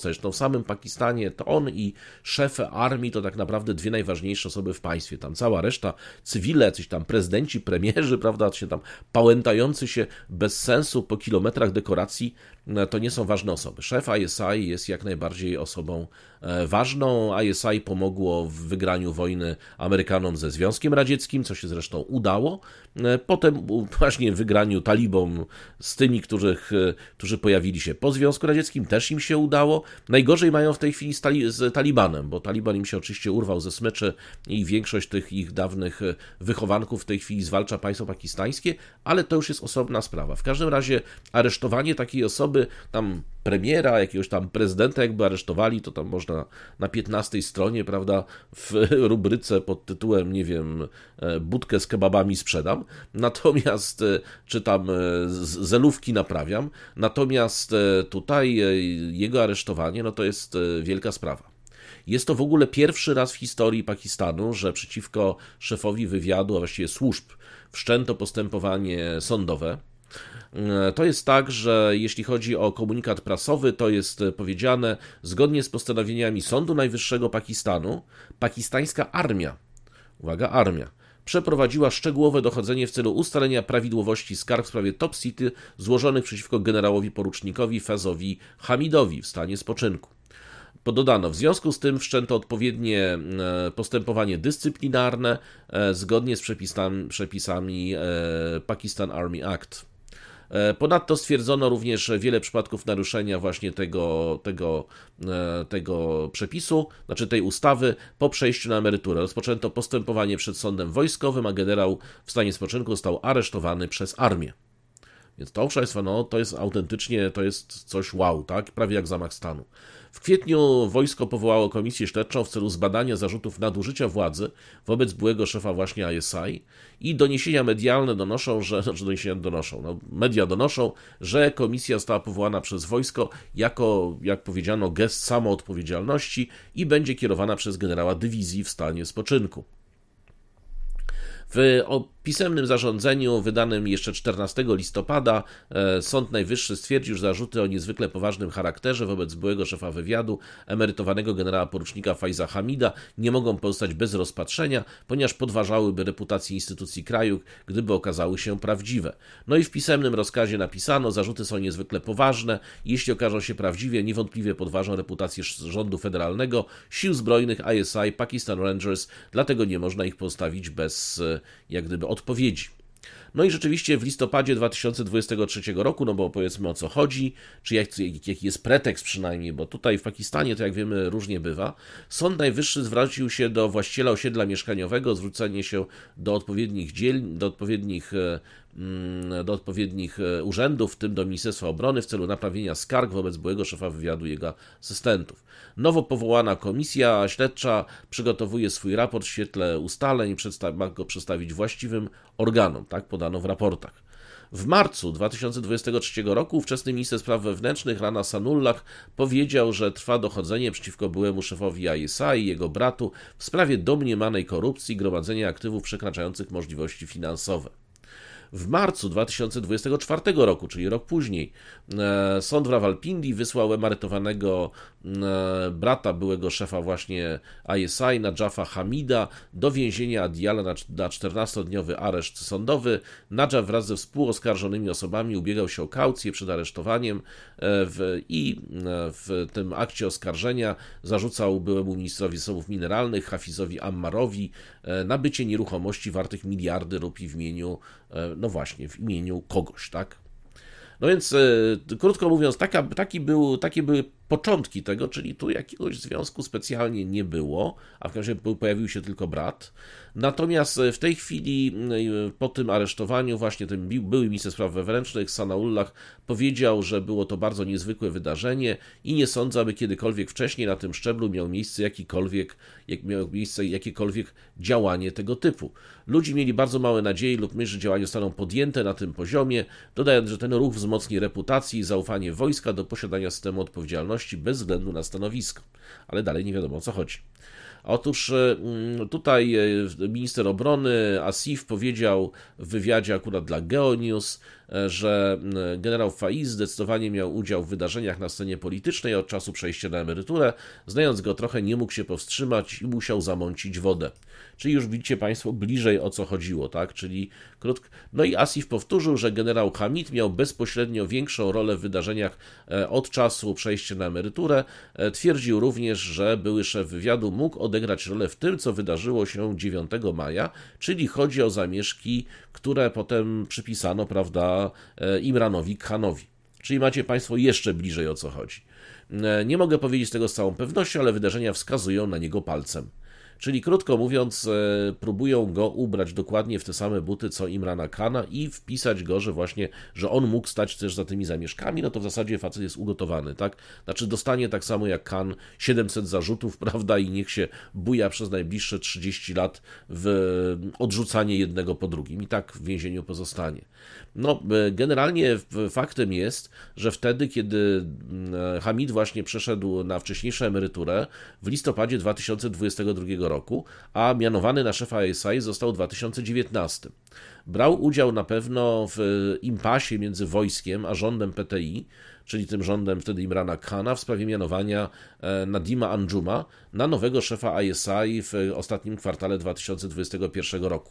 Afryce. Zresztą w samym Pakistanie to on i szef armii to tak naprawdę dwie najważniejsze osoby w państwie. Tam cała reszta, cywile, jacyś tam prezydenci, premierzy, prawda, się tam pałętający się bez sensu po kilometrach dekoracji, to nie są ważne osoby. Szef I S I jest jak najbardziej osobą ważną. I S I pomogło w wygraniu wojny Amerykanom ze Związkiem Radzieckim, co się zresztą udało. Potem właśnie w wygraniu talibom z tymi, których, którzy pojawili się po Związku Radzieckim, też im się udało. Najgorzej mają w tej chwili z, tali, z Talibanem, bo Taliban im się oczywiście urwał ze smyczy i większość tych ich dawnych wychowanków w tej chwili zwalcza państwo pakistańskie, ale to już jest osobna sprawa. W każdym razie aresztowanie takiej osoby, tam premiera, jakiegoś tam prezydenta jakby aresztowali, to tam można na piętnastej stronie, prawda, w rubryce pod tytułem, nie wiem, budkę z kebabami sprzedam, natomiast, czy tam zelówki naprawiam, natomiast tutaj jego aresztowanie, no to jest wielka sprawa. Jest to w ogóle pierwszy raz w historii Pakistanu, że przeciwko szefowi wywiadu, a właściwie służb, wszczęto postępowanie sądowe. To jest tak, że jeśli chodzi o komunikat prasowy, to jest powiedziane, zgodnie z postanowieniami Sądu Najwyższego Pakistanu, pakistańska armia, uwaga, armia, przeprowadziła szczegółowe dochodzenie w celu ustalenia prawidłowości skarg w sprawie Top City złożonych przeciwko generałowi porucznikowi Faizowi Hamidowi w stanie spoczynku. Dodano, w związku z tym wszczęto odpowiednie postępowanie dyscyplinarne zgodnie z przepisami, przepisami Pakistan Army Act. Ponadto stwierdzono również wiele przypadków naruszenia właśnie tego, tego, tego przepisu, znaczy tej ustawy po przejściu na emeryturę. Rozpoczęto postępowanie przed sądem wojskowym, a generał w stanie spoczynku został aresztowany przez armię. Więc to, proszę Państwa, no, to jest autentycznie, to jest coś wow, tak? Prawie jak zamach stanu. W kwietniu wojsko powołało komisję śledczą w celu zbadania zarzutów nadużycia władzy wobec byłego szefa właśnie I S I i doniesienia medialne donoszą, że, znaczy doniesienia donoszą, no, media donoszą, że komisja została powołana przez wojsko jako, jak powiedziano, gest samoodpowiedzialności i będzie kierowana przez generała dywizji w stanie spoczynku. W pisemnym zarządzeniu wydanym jeszcze czternastego listopada Sąd Najwyższy stwierdził, że zarzuty o niezwykle poważnym charakterze wobec byłego szefa wywiadu, emerytowanego generała porucznika Faiza Hamida, nie mogą pozostać bez rozpatrzenia, ponieważ podważałyby reputację instytucji kraju, gdyby okazały się prawdziwe. No i w pisemnym rozkazie napisano, zarzuty są niezwykle poważne, jeśli okażą się prawdziwie, niewątpliwie podważą reputację rządu federalnego, sił zbrojnych I S I, Pakistan Rangers, dlatego nie można ich postawić bez jak gdyby odpowiedzi. No i rzeczywiście w listopadzie dwa tysiące dwudziestego trzeciego roku, no bo powiedzmy o co chodzi, czy jaki jak jest pretekst przynajmniej, bo tutaj w Pakistanie to jak wiemy różnie bywa, Sąd Najwyższy zwrócił się do właściciela osiedla mieszkaniowego, zwrócenie się do odpowiednich dziel, do odpowiednich do odpowiednich urzędów, w tym do Ministerstwa Obrony w celu naprawienia skarg wobec byłego szefa wywiadu i jego asystentów. Nowo powołana komisja śledcza przygotowuje swój raport w świetle ustaleń, ma go przedstawić właściwym organom, tak podano w raportach. W marcu dwa tysiące dwudziestego trzeciego roku ówczesny minister spraw wewnętrznych Rana Sanullah powiedział, że trwa dochodzenie przeciwko byłemu szefowi I S I i jego bratu w sprawie domniemanej korupcji i gromadzenia aktywów przekraczających możliwości finansowe. W marcu dwa tysiące dwudziestego czwartego roku, czyli rok później, sąd w Rawalpindi wysłał emerytowanego brata byłego szefa właśnie I S I, Najafa Hamida, do więzienia Adiala na czternastodniowy areszt sądowy. Najaf wraz ze współoskarżonymi osobami ubiegał się o kaucję przed aresztowaniem w, i w tym akcie oskarżenia zarzucał byłemu ministrowi zasobów mineralnych Hafizowi Ammarowi nabycie nieruchomości wartych miliardy rupii w imieniu, no właśnie, w imieniu kogoś, tak? No więc, krótko mówiąc, taka, taki był, takie były początki tego, czyli tu jakiegoś związku specjalnie nie było, a w każdym razie pojawił się tylko brat. Natomiast w tej chwili, po tym aresztowaniu, właśnie ten były minister spraw wewnętrznych, Sanaullah, powiedział, że było to bardzo niezwykłe wydarzenie i nie sądzę, aby kiedykolwiek wcześniej na tym szczeblu miał miejsce jakikolwiek, jak miało miejsce jakiekolwiek działanie tego typu. Ludzie mieli bardzo małe nadzieje lub myśl, że działania zostaną podjęte na tym poziomie, dodając, że ten ruch wzmocni reputację i zaufanie wojska do posiadania systemu odpowiedzialności bez względu na stanowisko. Ale dalej nie wiadomo, o co chodzi. Otóż tutaj minister obrony Asif powiedział w wywiadzie akurat dla Geonews, że generał Faiz zdecydowanie miał udział w wydarzeniach na scenie politycznej od czasu przejścia na emeryturę. Znając go trochę, nie mógł się powstrzymać i musiał zamącić wodę. Czyli już widzicie Państwo bliżej, o co chodziło, tak? Czyli krótko. No i Asif powtórzył, że generał Hamid miał bezpośrednio większą rolę w wydarzeniach od czasu przejścia na emeryturę. Twierdził również, że były szef wywiadu mógł odegrać rolę w tym, co wydarzyło się dziewiątego maja, czyli chodzi o zamieszki, które potem przypisano, prawda, Imranowi Khanowi. Czyli macie Państwo jeszcze bliżej, o co chodzi. Nie mogę powiedzieć tego z całą pewnością, ale wydarzenia wskazują na niego palcem. Czyli krótko mówiąc, próbują go ubrać dokładnie w te same buty co Imrana Khana i wpisać go, że właśnie, że on mógł stać też za tymi zamieszkami, no to w zasadzie facet jest ugotowany, tak? Znaczy dostanie tak samo jak Khan siedemset zarzutów, prawda, i niech się buja przez najbliższe trzydzieści lat w odrzucanie jednego po drugim i tak w więzieniu pozostanie. No, generalnie faktem jest, że wtedy, kiedy Hamid właśnie przeszedł na wcześniejszą emeryturę w listopadzie dwa tysiące dwudziestego drugiego roku, a mianowany na szefa I S I został w dwa tysiące dziewiętnastym. Brał udział na pewno w impasie między wojskiem a rządem P T I, czyli tym rządem wtedy Imrana Khana, w sprawie mianowania Nadima Anjuma na nowego szefa I S I w ostatnim kwartale dwa tysiące dwudziestego pierwszego roku.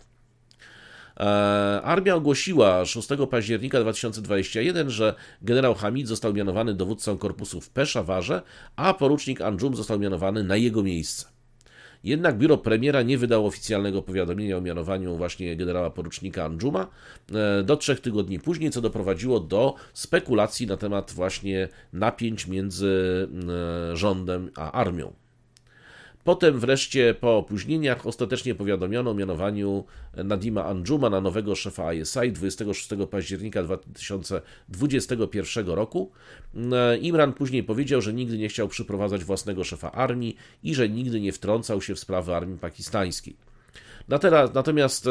Armia ogłosiła szóstego października dwa tysiące dwudziestego pierwszego, że generał Hamid został mianowany dowódcą korpusu w Peszawarze, a porucznik Anjum został mianowany na jego miejsce. Jednak biuro premiera nie wydało oficjalnego powiadomienia o mianowaniu właśnie generała porucznika Anjuma do trzech tygodni później, co doprowadziło do spekulacji na temat właśnie napięć między rządem a armią. Potem wreszcie po opóźnieniach ostatecznie powiadomiono o mianowaniu Nadima Anjuma na nowego szefa I S I dwudziestego szóstego października dwa tysiące dwudziestego pierwszego roku. Imran później powiedział, że nigdy nie chciał przyprowadzać własnego szefa armii i że nigdy nie wtrącał się w sprawy armii pakistańskiej. Natomiast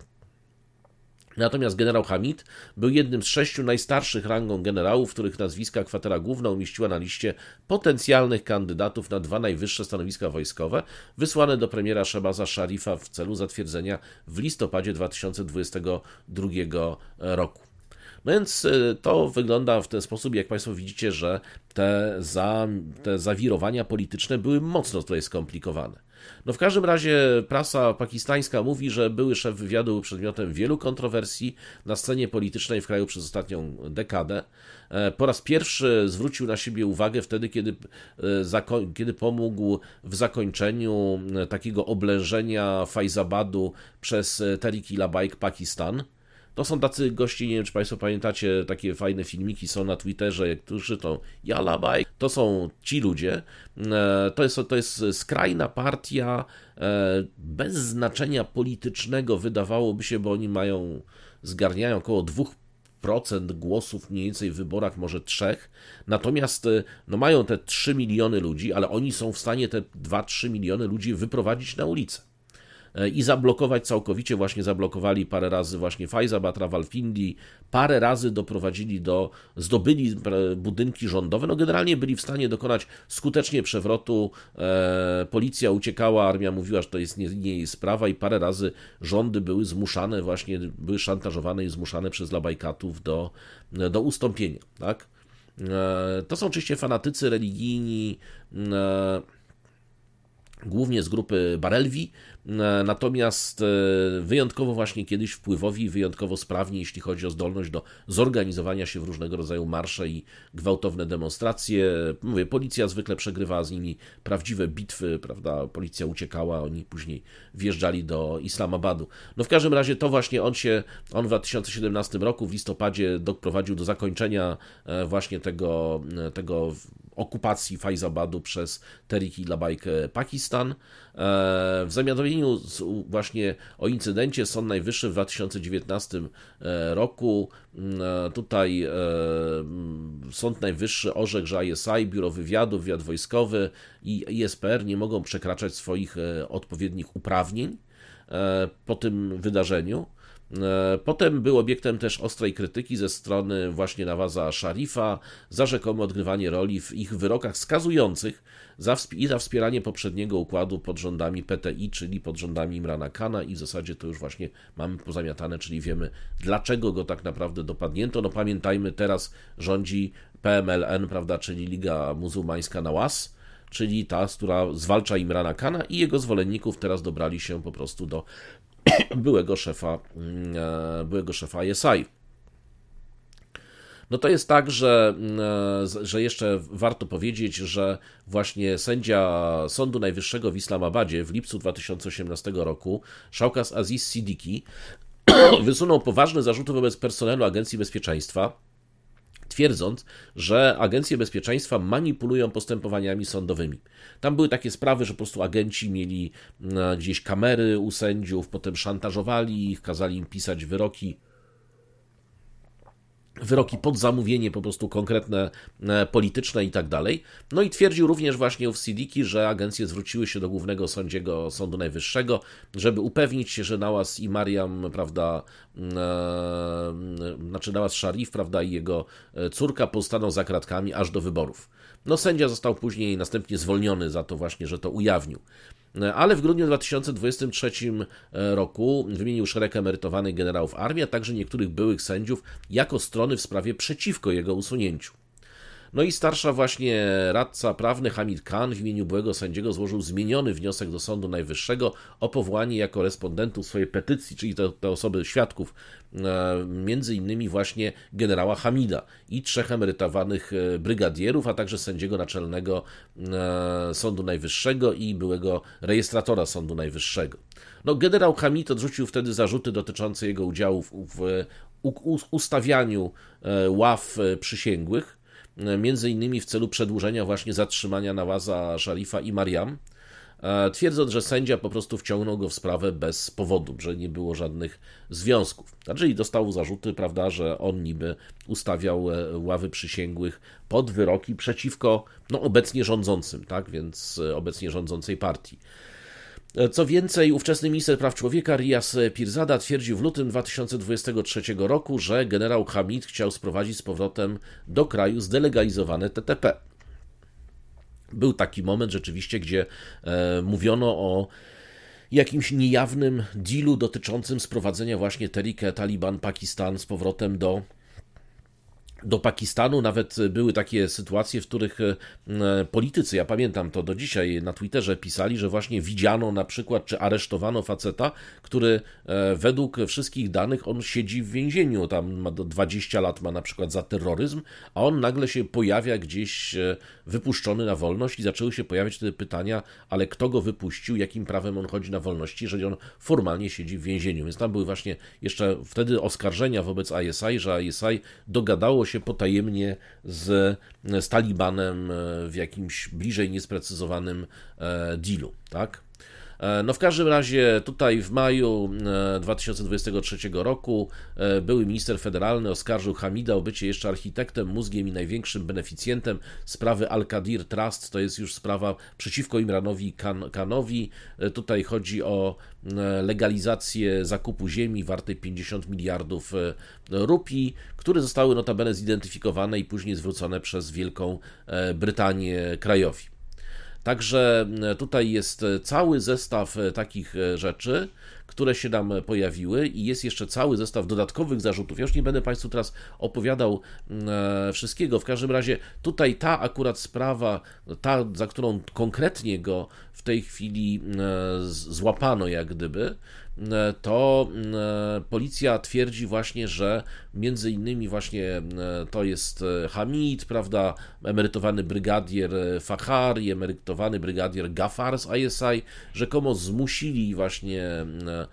Natomiast generał Hamid był jednym z sześciu najstarszych rangą generałów, których nazwiska kwatera główna umieściła na liście potencjalnych kandydatów na dwa najwyższe stanowiska wojskowe, wysłane do premiera Shehbaza Sharifa w celu zatwierdzenia w listopadzie dwa tysiące dwudziestego drugiego roku. No więc to wygląda w ten sposób, jak Państwo widzicie, że te, za, te zawirowania polityczne były mocno tutaj skomplikowane. No w każdym razie prasa pakistańska mówi, że były szef wywiadu był przedmiotem wielu kontrowersji na scenie politycznej w kraju przez ostatnią dekadę. Po raz pierwszy zwrócił na siebie uwagę wtedy, kiedy, kiedy pomógł w zakończeniu takiego oblężenia Faizabadu przez Tehrik-i-Labbaik Pakistan. To są tacy goście, nie wiem, czy Państwo pamiętacie, takie fajne filmiki są na Twitterze, którzy to Ja Labbaik, to są ci ludzie. To jest, to jest skrajna partia bez znaczenia politycznego, wydawałoby się, bo oni mają, zgarniają około dwóch procent głosów mniej więcej w wyborach, może trzech. Natomiast no, mają te trzy miliony ludzi, ale oni są w stanie te dwa trzy miliony ludzi wyprowadzić na ulicę i zablokować całkowicie, właśnie zablokowali parę razy właśnie Faizabad, Rawalpindi, parę razy doprowadzili do, zdobyli budynki rządowe, no generalnie byli w stanie dokonać skutecznie przewrotu, e, policja uciekała, armia mówiła, że to jest nie, nie jej sprawa i parę razy rządy były zmuszane, właśnie były szantażowane i zmuszane przez Labbaikatów do, do ustąpienia, tak? E, to są oczywiście fanatycy religijni, e, głównie z grupy Barelwi, natomiast wyjątkowo właśnie kiedyś wpływowi, wyjątkowo sprawni, jeśli chodzi o zdolność do zorganizowania się w różnego rodzaju marsze i gwałtowne demonstracje. Mówię, policja zwykle przegrywała z nimi prawdziwe bitwy, prawda, policja uciekała, oni później wjeżdżali do Islamabadu. No w każdym razie to właśnie on się, on w dwa tysiące siedemnastym roku w listopadzie doprowadził do zakończenia właśnie tego, tego okupacji Faizabadu przez Tehrik-i-Labbaik Pakistan. W zawiadomieniu właśnie o incydencie Sąd Najwyższy w dwa tysiące dziewiętnastym roku, tutaj Sąd Najwyższy orzekł, że I S I, Biuro Wywiadu, Wywiad Wojskowy i I S P R nie mogą przekraczać swoich odpowiednich uprawnień po tym wydarzeniu. Potem był obiektem też ostrej krytyki ze strony właśnie Nawaza Szarifa za rzekome odgrywanie roli w ich wyrokach skazujących za i za wspieranie poprzedniego układu pod rządami P T I, czyli pod rządami Imrana Khana, i w zasadzie to już właśnie mamy pozamiatane, czyli wiemy, dlaczego go tak naprawdę dopadnięto. No pamiętajmy, teraz rządzi P M L N, prawda, czyli Liga Muzułmańska Nawaz, czyli ta, która zwalcza Imrana Khana, i jego zwolenników teraz dobrali się po prostu do byłego szefa, byłego szefa I S I. No to jest tak, że, że jeszcze warto powiedzieć, że właśnie sędzia Sądu Najwyższego w Islamabadzie w lipcu dwa tysiące osiemnastego roku, Shawkat Aziz Siddiqui, wysunął poważne zarzuty wobec personelu Agencji Bezpieczeństwa, twierdząc, że agencje bezpieczeństwa manipulują postępowaniami sądowymi. Tam były takie sprawy, że po prostu agenci mieli gdzieś kamery u sędziów, potem szantażowali ich, kazali im pisać wyroki, wyroki pod zamówienie, po prostu konkretne, polityczne i tak dalej. No i twierdził również właśnie ów Siddiqui, że agencje zwróciły się do głównego sędziego Sądu Najwyższego, żeby upewnić się, że Nawaz i Mariam, prawda, e, znaczy Nawaz Sharif, prawda, i jego córka pozostaną za kratkami aż do wyborów. No sędzia został później następnie zwolniony za to właśnie, że to ujawnił. Ale w grudniu dwa tysiące dwudziestym trzecim roku wymienił szereg emerytowanych generałów armii, a także niektórych byłych sędziów jako strony w sprawie przeciwko jego usunięciu. No i starsza właśnie radca prawny Hamid Khan w imieniu byłego sędziego złożył zmieniony wniosek do Sądu Najwyższego o powołanie jako respondentów swojej petycji, czyli te, te osoby świadków, między innymi właśnie generała Hamida i trzech emerytowanych brygadierów, a także sędziego naczelnego Sądu Najwyższego i byłego rejestratora Sądu Najwyższego. No, generał Hamid odrzucił wtedy zarzuty dotyczące jego udziału w, w ustawianiu ław przysięgłych, między innymi w celu przedłużenia właśnie zatrzymania Nawaza Szarifa i Mariam, twierdząc, że sędzia po prostu wciągnął go w sprawę bez powodu, że nie było żadnych związków. Czyli dostał zarzuty, prawda, że on niby ustawiał ławy przysięgłych pod wyroki przeciwko no, obecnie rządzącym, tak, więc obecnie rządzącej partii. Co więcej, ówczesny minister praw człowieka Riaz Pirzada twierdził w lutym dwa tysiące dwudziestego trzeciego roku, że generał Hamid chciał sprowadzić z powrotem do kraju zdelegalizowane T T P. Był taki moment rzeczywiście, gdzie e, mówiono o jakimś niejawnym dealu dotyczącym sprowadzenia właśnie Tehrik-e Taliban Pakistan z powrotem do do Pakistanu. Nawet były takie sytuacje, w których politycy, ja pamiętam to do dzisiaj, na Twitterze pisali, że właśnie widziano na przykład, czy aresztowano faceta, który według wszystkich danych on siedzi w więzieniu, tam ma dwadzieścia lat, ma na przykład za terroryzm, a on nagle się pojawia gdzieś wypuszczony na wolność i zaczęły się pojawiać wtedy pytania, ale kto go wypuścił, jakim prawem on chodzi na wolności, jeżeli on formalnie siedzi w więzieniu. Więc tam były właśnie jeszcze wtedy oskarżenia wobec I S I, że I S I dogadało się potajemnie z, z Talibanem w jakimś bliżej niesprecyzowanym dealu, tak? No w każdym razie tutaj w maju dwa tysiące dwudziestego trzeciego roku były minister federalny oskarżył Hamida o bycie jeszcze architektem, mózgiem i największym beneficjentem sprawy Al-Qadir Trust. To jest już sprawa przeciwko Imranowi Khan, Khanowi. Tutaj chodzi o legalizację zakupu ziemi wartej pięćdziesiąt miliardów rupii, które zostały notabene zidentyfikowane i później zwrócone przez Wielką Brytanię krajowi. Także tutaj jest cały zestaw takich rzeczy, które się nam pojawiły i jest jeszcze cały zestaw dodatkowych zarzutów. Ja już nie będę Państwu teraz opowiadał wszystkiego. W każdym razie tutaj ta akurat sprawa, ta, za którą konkretnie go w tej chwili złapano jak gdyby, to policja twierdzi właśnie, że między innymi właśnie to jest Hamid, prawda, emerytowany brygadier Fahar i emerytowany brygadier Gafar z I S I, rzekomo zmusili właśnie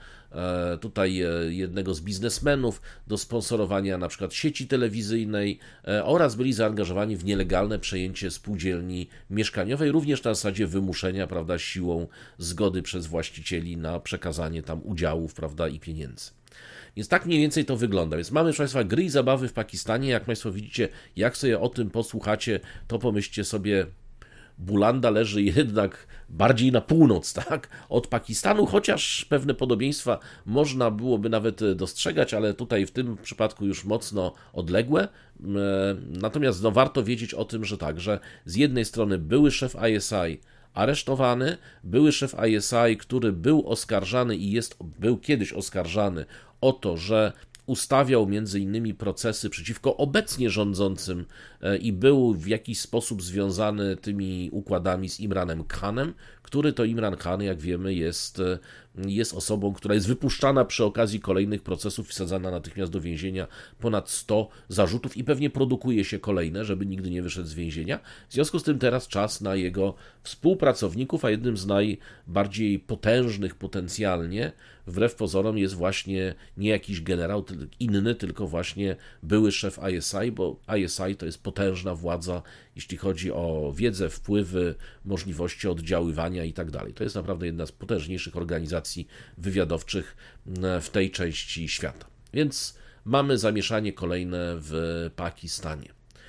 tutaj jednego z biznesmenów do sponsorowania na przykład sieci telewizyjnej oraz byli zaangażowani w nielegalne przejęcie spółdzielni mieszkaniowej, również na zasadzie wymuszenia, prawda, siłą zgody przez właścicieli na przekazanie tam udziałów, prawda, i pieniędzy. Więc tak mniej więcej to wygląda. Więc mamy, proszę Państwa, gry i zabawy w Pakistanie. Jak Państwo widzicie, jak sobie o tym posłuchacie, to pomyślcie sobie, Bulanda leży jednak bardziej na północ, tak, od Pakistanu, chociaż pewne podobieństwa można byłoby nawet dostrzegać, ale tutaj w tym przypadku już mocno odległe. Natomiast no, warto wiedzieć o tym, że tak, że z jednej strony były szef I S I aresztowany, były szef I S I, który był oskarżany i jest, był kiedyś oskarżany o to, że ustawiał między innymi procesy przeciwko obecnie rządzącym i był w jakiś sposób związany tymi układami z Imranem Khanem, który to Imran Khan, jak wiemy, jest, jest osobą, która jest wypuszczana przy okazji kolejnych procesów, wsadzana natychmiast do więzienia, ponad sto zarzutów i pewnie produkuje się kolejne, żeby nigdy nie wyszedł z więzienia. W związku z tym teraz czas na jego współpracowników, a jednym z najbardziej potężnych potencjalnie, wbrew pozorom, jest właśnie nie jakiś generał inny, tylko właśnie były szef I S I, bo I S I to jest potężna władza, jeśli chodzi o wiedzę, wpływy, możliwości oddziaływania i tak dalej. To jest naprawdę jedna z potężniejszych organizacji wywiadowczych w tej części świata. Więc mamy zamieszanie kolejne w Pakistanie.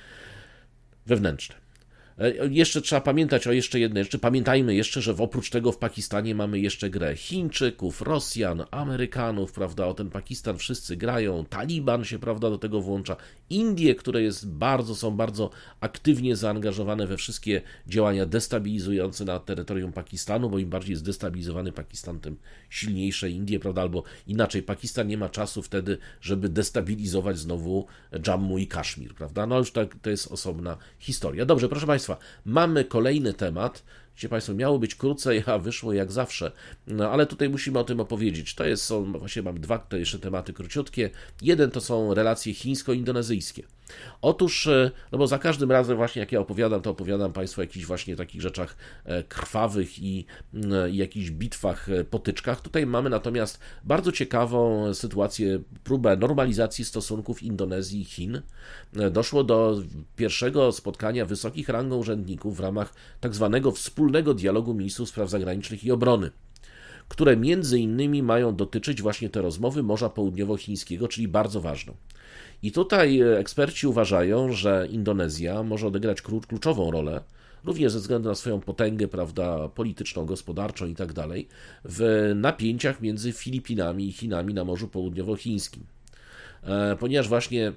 Wewnętrzne. Jeszcze trzeba pamiętać o jeszcze jednej rzeczy. Pamiętajmy jeszcze, że oprócz tego w Pakistanie mamy jeszcze grę Chińczyków, Rosjan, Amerykanów, prawda, o ten Pakistan wszyscy grają, Taliban się, prawda, do tego włącza, Indie, które jest bardzo, są bardzo aktywnie zaangażowane we wszystkie działania destabilizujące na terytorium Pakistanu, bo im bardziej jest destabilizowany Pakistan, tym silniejsze Indie, prawda, albo inaczej, Pakistan nie ma czasu wtedy, żeby destabilizować znowu Dżammu i Kaszmir, prawda, no już tak, to jest osobna historia. Dobrze, proszę Państwa, mamy kolejny temat. Wiecie Państwo, miało być krócej, a wyszło jak zawsze, no ale tutaj musimy o tym opowiedzieć. To jest, są, właśnie mam dwa te jeszcze tematy króciutkie. Jeden to są relacje chińsko-indonezyjskie. Otóż, no bo za każdym razem właśnie jak ja opowiadam, to opowiadam Państwu o jakichś właśnie takich rzeczach krwawych i, i jakichś bitwach, potyczkach. Tutaj mamy natomiast bardzo ciekawą sytuację, próbę normalizacji stosunków Indonezji i Chin. Doszło do pierwszego spotkania wysokich rangą urzędników w ramach tak zwanego wspólnego dialogu ministrów spraw zagranicznych i obrony, które między innymi mają dotyczyć właśnie te rozmowy Morza Południowochińskiego, czyli bardzo ważną. I tutaj eksperci uważają, że Indonezja może odegrać kluczową rolę, również ze względu na swoją potęgę, prawda, polityczną, gospodarczą i tak dalej, w napięciach między Filipinami i Chinami na Morzu Południowochińskim. Ponieważ właśnie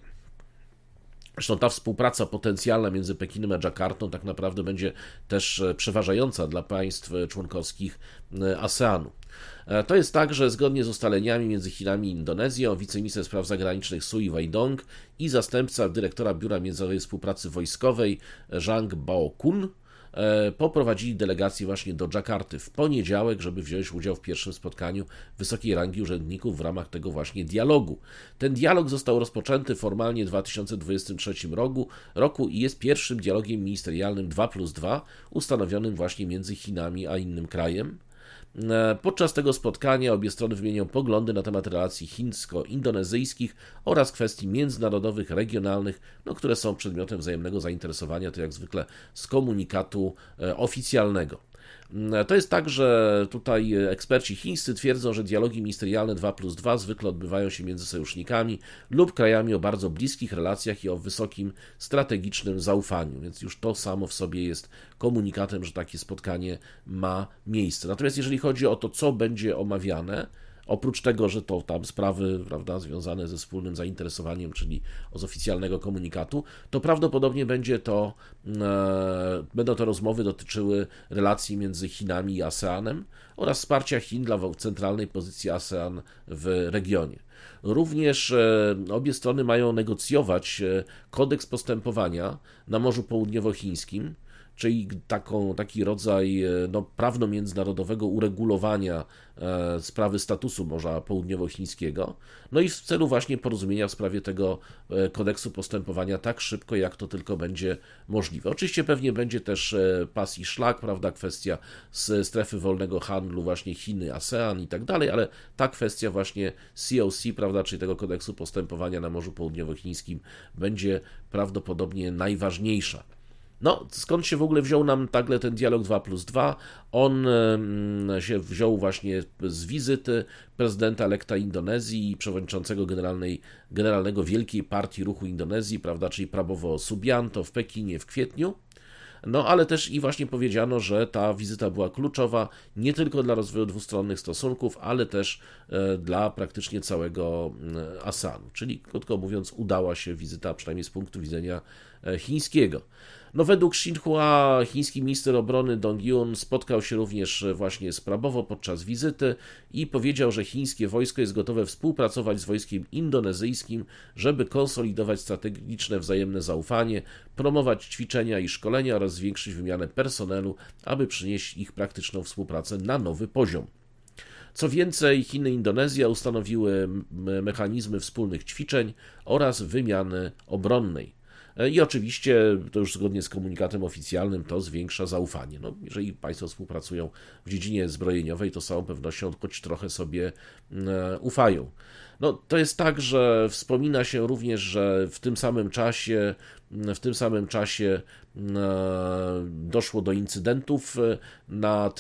zresztą ta współpraca potencjalna między Pekinem a Dżakartą tak naprawdę będzie też przeważająca dla państw członkowskich ASEANu. To jest tak, że zgodnie z ustaleniami między Chinami i Indonezją wiceminister spraw zagranicznych Sui Weidong i zastępca dyrektora Biura Międzynarodowej Współpracy Wojskowej Zhang Bao-kun poprowadzili delegację właśnie do Dżakarty w poniedziałek, żeby wziąć udział w pierwszym spotkaniu wysokiej rangi urzędników w ramach tego właśnie dialogu. Ten dialog został rozpoczęty formalnie w dwa tysiące dwudziestym trzecim roku, roku i jest pierwszym dialogiem ministerialnym dwa plus dwa ustanowionym właśnie między Chinami a innym krajem. Podczas tego spotkania obie strony wymienią poglądy na temat relacji chińsko-indonezyjskich oraz kwestii międzynarodowych, regionalnych, no, które są przedmiotem wzajemnego zainteresowania, to jak zwykle z komunikatu oficjalnego. To jest tak, że tutaj eksperci chińscy twierdzą, że dialogi ministerialne dwa plus dwa zwykle odbywają się między sojusznikami lub krajami o bardzo bliskich relacjach i o wysokim strategicznym zaufaniu, więc już to samo w sobie jest komunikatem, że takie spotkanie ma miejsce. Natomiast jeżeli chodzi o to, co będzie omawiane, oprócz tego, że to tam sprawy, prawda, związane ze wspólnym zainteresowaniem, czyli z oficjalnego komunikatu, to prawdopodobnie będzie to, e, będą to rozmowy dotyczyły relacji między Chinami i ASEANem oraz wsparcia Chin dla centralnej pozycji ASEAN w regionie. Również e, obie strony mają negocjować e, kodeks postępowania na Morzu Południowochińskim, czyli taką, taki rodzaj no, prawno-międzynarodowego uregulowania e, sprawy statusu Morza Południowochińskiego, no i w celu właśnie porozumienia w sprawie tego e, kodeksu postępowania tak szybko, jak to tylko będzie możliwe. Oczywiście pewnie będzie też e, pas i szlak, prawda, kwestia z strefy wolnego handlu, właśnie Chiny, ASEAN i tak dalej, ale ta kwestia właśnie C O C, prawda, czyli tego kodeksu postępowania na Morzu Południowochińskim będzie prawdopodobnie najważniejsza. No, skąd się w ogóle wziął nam nagle ten dialog dwa plus dwa? On się wziął właśnie z wizyty prezydenta elekta Indonezji i przewodniczącego generalnej, generalnego Wielkiej Partii Ruchu Indonezji, prawda, czyli Prabowo Subianto w Pekinie w kwietniu. No ale też i właśnie powiedziano, że ta wizyta była kluczowa nie tylko dla rozwoju dwustronnych stosunków, ale też dla praktycznie całego ASEANu. Czyli krótko mówiąc, udała się wizyta, przynajmniej z punktu widzenia chińskiego. No według Xinhua chiński minister obrony Dong Yun spotkał się również właśnie z Prabowo podczas wizyty i powiedział, że chińskie wojsko jest gotowe współpracować z wojskiem indonezyjskim, żeby konsolidować strategiczne wzajemne zaufanie, promować ćwiczenia i szkolenia oraz zwiększyć wymianę personelu, aby przynieść ich praktyczną współpracę na nowy poziom. Co więcej, Chiny i Indonezja ustanowiły mechanizmy wspólnych ćwiczeń oraz wymiany obronnej. I oczywiście, to już zgodnie z komunikatem oficjalnym, to zwiększa zaufanie. No, jeżeli państwo współpracują w dziedzinie zbrojeniowej, to z całą pewnością choć trochę sobie ufają. No, to jest tak, że wspomina się również, że w tym samym czasie w tym samym czasie doszło do incydentów nad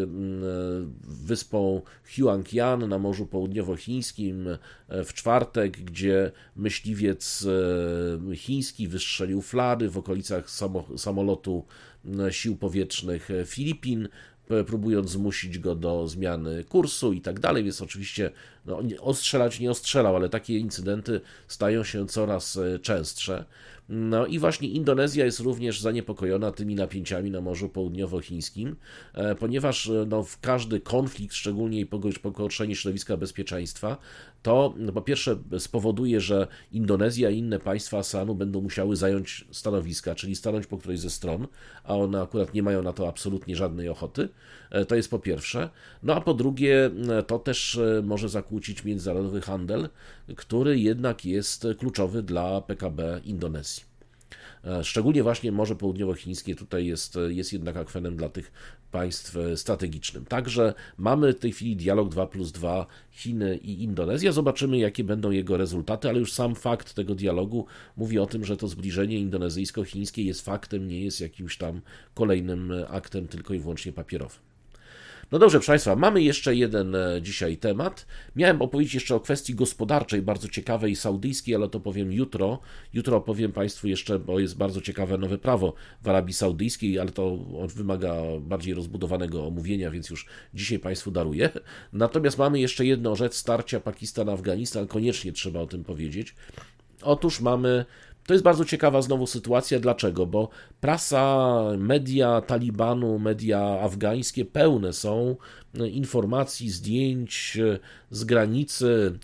wyspą Huangqian na Morzu Południowochińskim w czwartek, gdzie myśliwiec chiński wystrzelił flary w okolicach samolotu sił powietrznych Filipin, próbując zmusić go do zmiany kursu i tak dalej, więc oczywiście no, ostrzelać nie ostrzelał, ale takie incydenty stają się coraz częstsze. No i właśnie Indonezja jest również zaniepokojona tymi napięciami na Morzu Południowochińskim, ponieważ no, w każdy konflikt, szczególnie i pogorszenie środowiska bezpieczeństwa, to po pierwsze spowoduje, że Indonezja i inne państwa ASEANu będą musiały zająć stanowiska, czyli stanąć po którejś ze stron, a one akurat nie mają na to absolutnie żadnej ochoty. To jest po pierwsze. No a po drugie, to też może zakłócić międzynarodowy handel, który jednak jest kluczowy dla P K B Indonezji. Szczególnie właśnie Morze Południowochińskie tutaj jest, jest jednak akwenem dla tych państw strategicznym. Także mamy w tej chwili dialog dwa plus dwa Chiny i Indonezja. Zobaczymy, jakie będą jego rezultaty, ale już sam fakt tego dialogu mówi o tym, że to zbliżenie indonezyjsko-chińskie jest faktem, nie jest jakimś tam kolejnym aktem tylko i wyłącznie papierowym. No dobrze, proszę Państwa, mamy jeszcze jeden dzisiaj temat. Miałem opowiedzieć jeszcze o kwestii gospodarczej, bardzo ciekawej, saudyjskiej, ale to powiem jutro. Jutro opowiem Państwu jeszcze, bo jest bardzo ciekawe nowe prawo w Arabii Saudyjskiej, ale to wymaga bardziej rozbudowanego omówienia, więc już dzisiaj Państwu daruję. Natomiast mamy jeszcze jedną rzecz, starcia Pakistan-Afganistan, koniecznie trzeba o tym powiedzieć. Otóż mamy... To jest bardzo ciekawa znowu sytuacja. Dlaczego? Bo prasa, media Talibanu, media afgańskie pełne są informacji, zdjęć z granicy,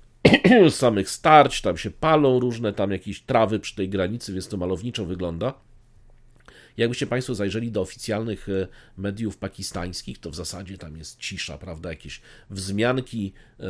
z samych starć, tam się palą różne tam jakieś trawy przy tej granicy, więc to malowniczo wygląda. Jakbyście Państwo zajrzeli do oficjalnych mediów pakistańskich, to w zasadzie tam jest cisza, prawda, jakieś wzmianki e,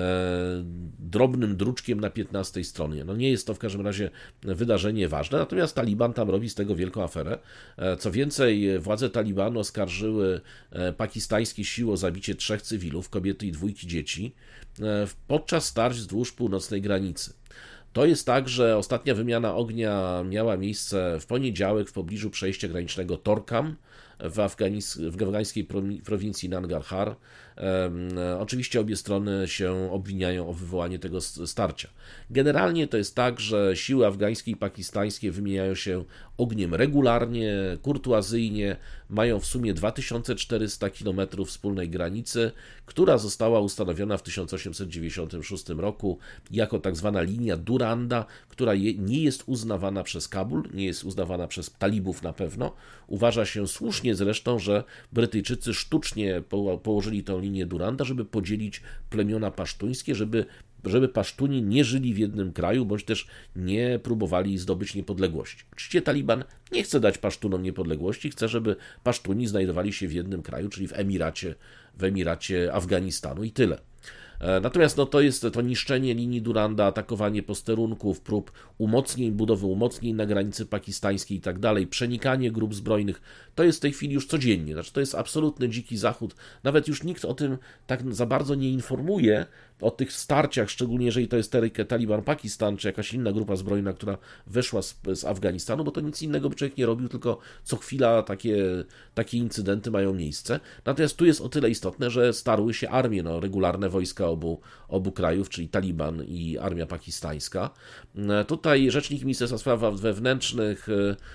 drobnym druczkiem na piętnastej stronie. No nie jest to w każdym razie wydarzenie ważne, natomiast Taliban tam robi z tego wielką aferę. E, co więcej, władze Talibanu oskarżyły pakistańskie siły o zabicie trzech cywilów, kobiety i dwójki dzieci, e, podczas starć wzdłuż północnej granicy. To jest tak, że ostatnia wymiana ognia miała miejsce w poniedziałek w pobliżu przejścia granicznego Torkham w, Afganis- w afgańskiej prowincji Nangarhar. Oczywiście obie strony się obwiniają o wywołanie tego starcia. Generalnie to jest tak, że siły afgańskie i pakistańskie wymieniają się ogniem regularnie, kurtuazyjnie, mają w sumie dwa tysiące czterysta kilometrów wspólnej granicy, która została ustanowiona w tysiąc osiemset dziewięćdziesiątym szóstym roku jako tak zwana linia Duranda, która nie jest uznawana przez Kabul, nie jest uznawana przez talibów na pewno. Uważa się słusznie zresztą, że Brytyjczycy sztucznie położyli tę linię Duranda, żeby podzielić plemiona pasztuńskie, żeby żeby Pasztuni nie żyli w jednym kraju, bądź też nie próbowali zdobyć niepodległości. Oczywiście Taliban nie chce dać Pasztunom niepodległości, chce, żeby Pasztuni znajdowali się w jednym kraju, czyli w Emiracie, w Emiracie Afganistanu i tyle. Natomiast no, to jest to niszczenie linii Duranda, atakowanie posterunków, prób umocnień, budowy umocnień na granicy pakistańskiej i tak dalej, przenikanie grup zbrojnych, to jest w tej chwili już codziennie. Znaczy, to jest absolutny dziki zachód. Nawet już nikt o tym tak za bardzo nie informuje, o tych starciach, szczególnie jeżeli to jest Taliban Pakistan, czy jakaś inna grupa zbrojna, która weszła z, z Afganistanu, bo to nic innego by człowiek nie robił, tylko co chwila takie, takie incydenty mają miejsce. Natomiast tu jest o tyle istotne, że starły się armie, no, regularne wojska wojska obu, obu krajów, czyli Taliban i armia pakistańska. Tutaj rzecznik Ministerstwa Spraw Wewnętrznych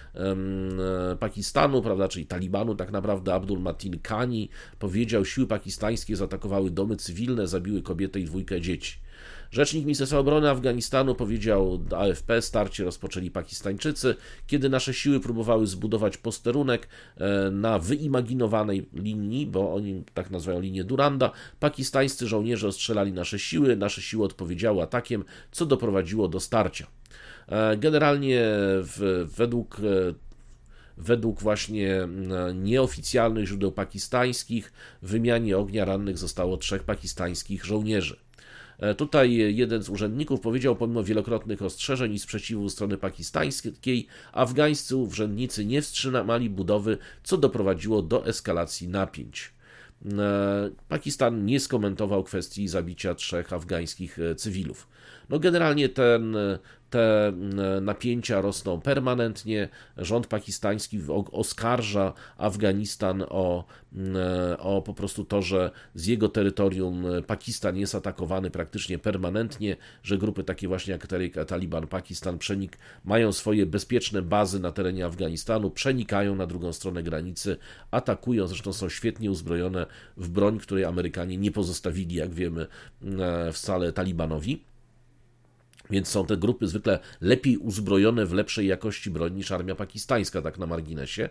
Pakistanu, prawda, czyli Talibanu tak naprawdę, Abdul Matin Kani, powiedział, siły pakistańskie zaatakowały domy cywilne, zabiły kobietę i dwójkę dzieci. Rzecznik Ministerstwa Obrony Afganistanu powiedział A F P, starcie rozpoczęli Pakistańczycy, kiedy nasze siły próbowały zbudować posterunek na wyimaginowanej linii, bo oni tak nazywają linię Duranda. Pakistańscy żołnierze ostrzelali nasze siły, nasze siły odpowiedziały atakiem, co doprowadziło do starcia. Generalnie w, według Według właśnie nieoficjalnych źródeł pakistańskich w wymianie ognia rannych zostało trzech pakistańskich żołnierzy. Tutaj jeden z urzędników powiedział, pomimo wielokrotnych ostrzeżeń i sprzeciwu strony pakistańskiej, afgańscy urzędnicy nie wstrzymali budowy, co doprowadziło do eskalacji napięć. Pakistan nie skomentował kwestii zabicia trzech afgańskich cywilów. No generalnie ten, te napięcia rosną permanentnie. Rząd pakistański oskarża Afganistan o, o po prostu to, że z jego terytorium Pakistan jest atakowany praktycznie permanentnie, że grupy takie właśnie jak Taliban Pakistan przenik mają swoje bezpieczne bazy na terenie Afganistanu, przenikają na drugą stronę granicy, atakują, zresztą są świetnie uzbrojone w broń, której Amerykanie nie pozostawili, jak wiemy, wcale Talibanowi. Więc są te grupy zwykle lepiej uzbrojone w lepszej jakości broń niż armia pakistańska, tak na marginesie.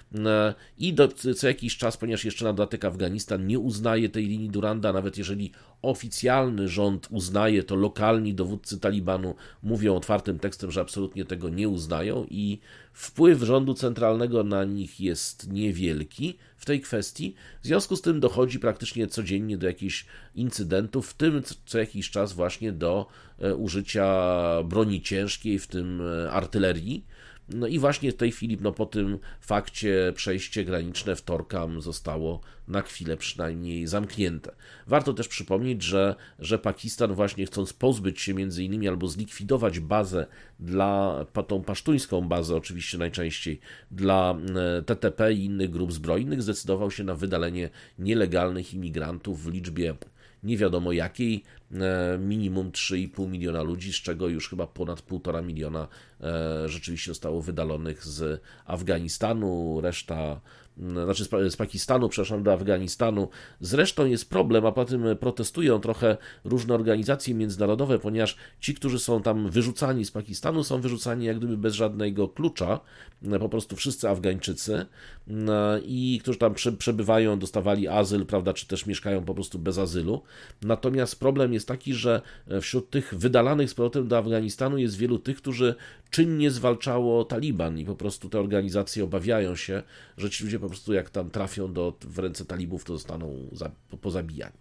I do, co jakiś czas, ponieważ jeszcze na dodatek Afganistan nie uznaje tej linii Duranda, nawet jeżeli oficjalny rząd uznaje, to lokalni dowódcy Talibanu mówią otwartym tekstem, że absolutnie tego nie uznają i wpływ rządu centralnego na nich jest niewielki w tej kwestii. W związku z tym dochodzi praktycznie codziennie do jakichś incydentów, w tym co jakiś czas właśnie do użycia broni ciężkiej, w tym artylerii. No i właśnie w tej chwili, no po tym fakcie, przejście graniczne w Torkham zostało na chwilę przynajmniej zamknięte. Warto też przypomnieć, że, że Pakistan właśnie chcąc pozbyć się między innymi albo zlikwidować bazę dla, tą pasztuńską bazę oczywiście najczęściej, dla T T P i innych grup zbrojnych, zdecydował się na wydalenie nielegalnych imigrantów w liczbie nie wiadomo jakiej, minimum trzy i pół miliona ludzi, z czego już chyba ponad półtora miliona rzeczywiście zostało wydalonych z Afganistanu, reszta, znaczy z Pakistanu, przepraszam, do Afganistanu. Zresztą jest problem, a po tym protestują trochę różne organizacje międzynarodowe, ponieważ ci, którzy są tam wyrzucani z Pakistanu, są wyrzucani jak gdyby bez żadnego klucza, po prostu wszyscy Afgańczycy i którzy tam przebywają, dostawali azyl, prawda, czy też mieszkają po prostu bez azylu. Natomiast problem jest taki, że wśród tych wydalanych z powrotem do Afganistanu jest wielu tych, którzy czynnie zwalczało Taliban i po prostu te organizacje obawiają się, że ci ludzie po prostu jak tam trafią do, w ręce talibów, to zostaną za, pozabijani.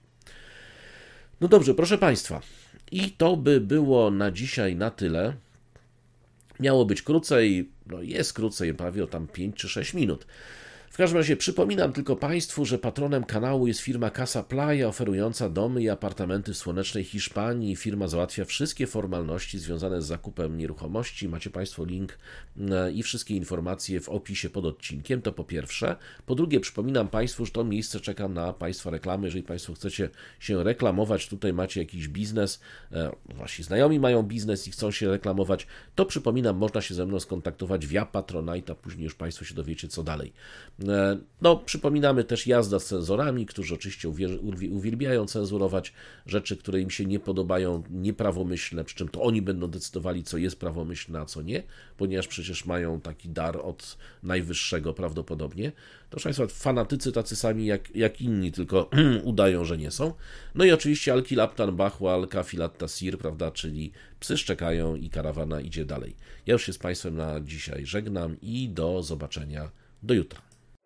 No dobrze, proszę Państwa, i to by było na dzisiaj na tyle. Miało być krócej, no jest krócej, prawie o tam pięć czy sześć minut. W każdym razie przypominam tylko Państwu, że patronem kanału jest firma Casa Playa, oferująca domy i apartamenty w słonecznej Hiszpanii. Firma załatwia wszystkie formalności związane z zakupem nieruchomości. Macie Państwo link i wszystkie informacje w opisie pod odcinkiem, to po pierwsze. Po drugie, przypominam Państwu, że to miejsce czeka na Państwa reklamy. Jeżeli Państwo chcecie się reklamować, tutaj macie jakiś biznes, wasi znajomi mają biznes i chcą się reklamować, to przypominam, można się ze mną skontaktować via Patronite, a później już Państwo się dowiecie, co dalej. No, przypominamy też jazda z cenzorami, którzy oczywiście uwielbiają cenzurować rzeczy, które im się nie podobają, nieprawomyślne, przy czym to oni będą decydowali, co jest prawomyślne, a co nie, ponieważ przecież mają taki dar od najwyższego prawdopodobnie. To Państwa, fanatycy tacy sami jak, jak inni, tylko udają, że nie są. No i oczywiście Al-Kilabtan Bahwa, Al-Kafilat Tasir, prawda, czyli psy szczekają i karawana idzie dalej. Ja już się z Państwem na dzisiaj żegnam i do zobaczenia do jutra.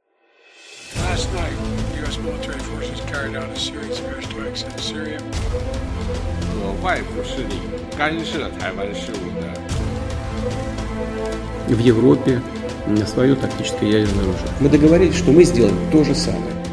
Last night, U S military forces carried out a series of airstrikes in Syria. 有外部势力干涉台湾事务的。 В Европе свое тактическое ядерное оружие. Мы договорились, что мы сделаем то же самое.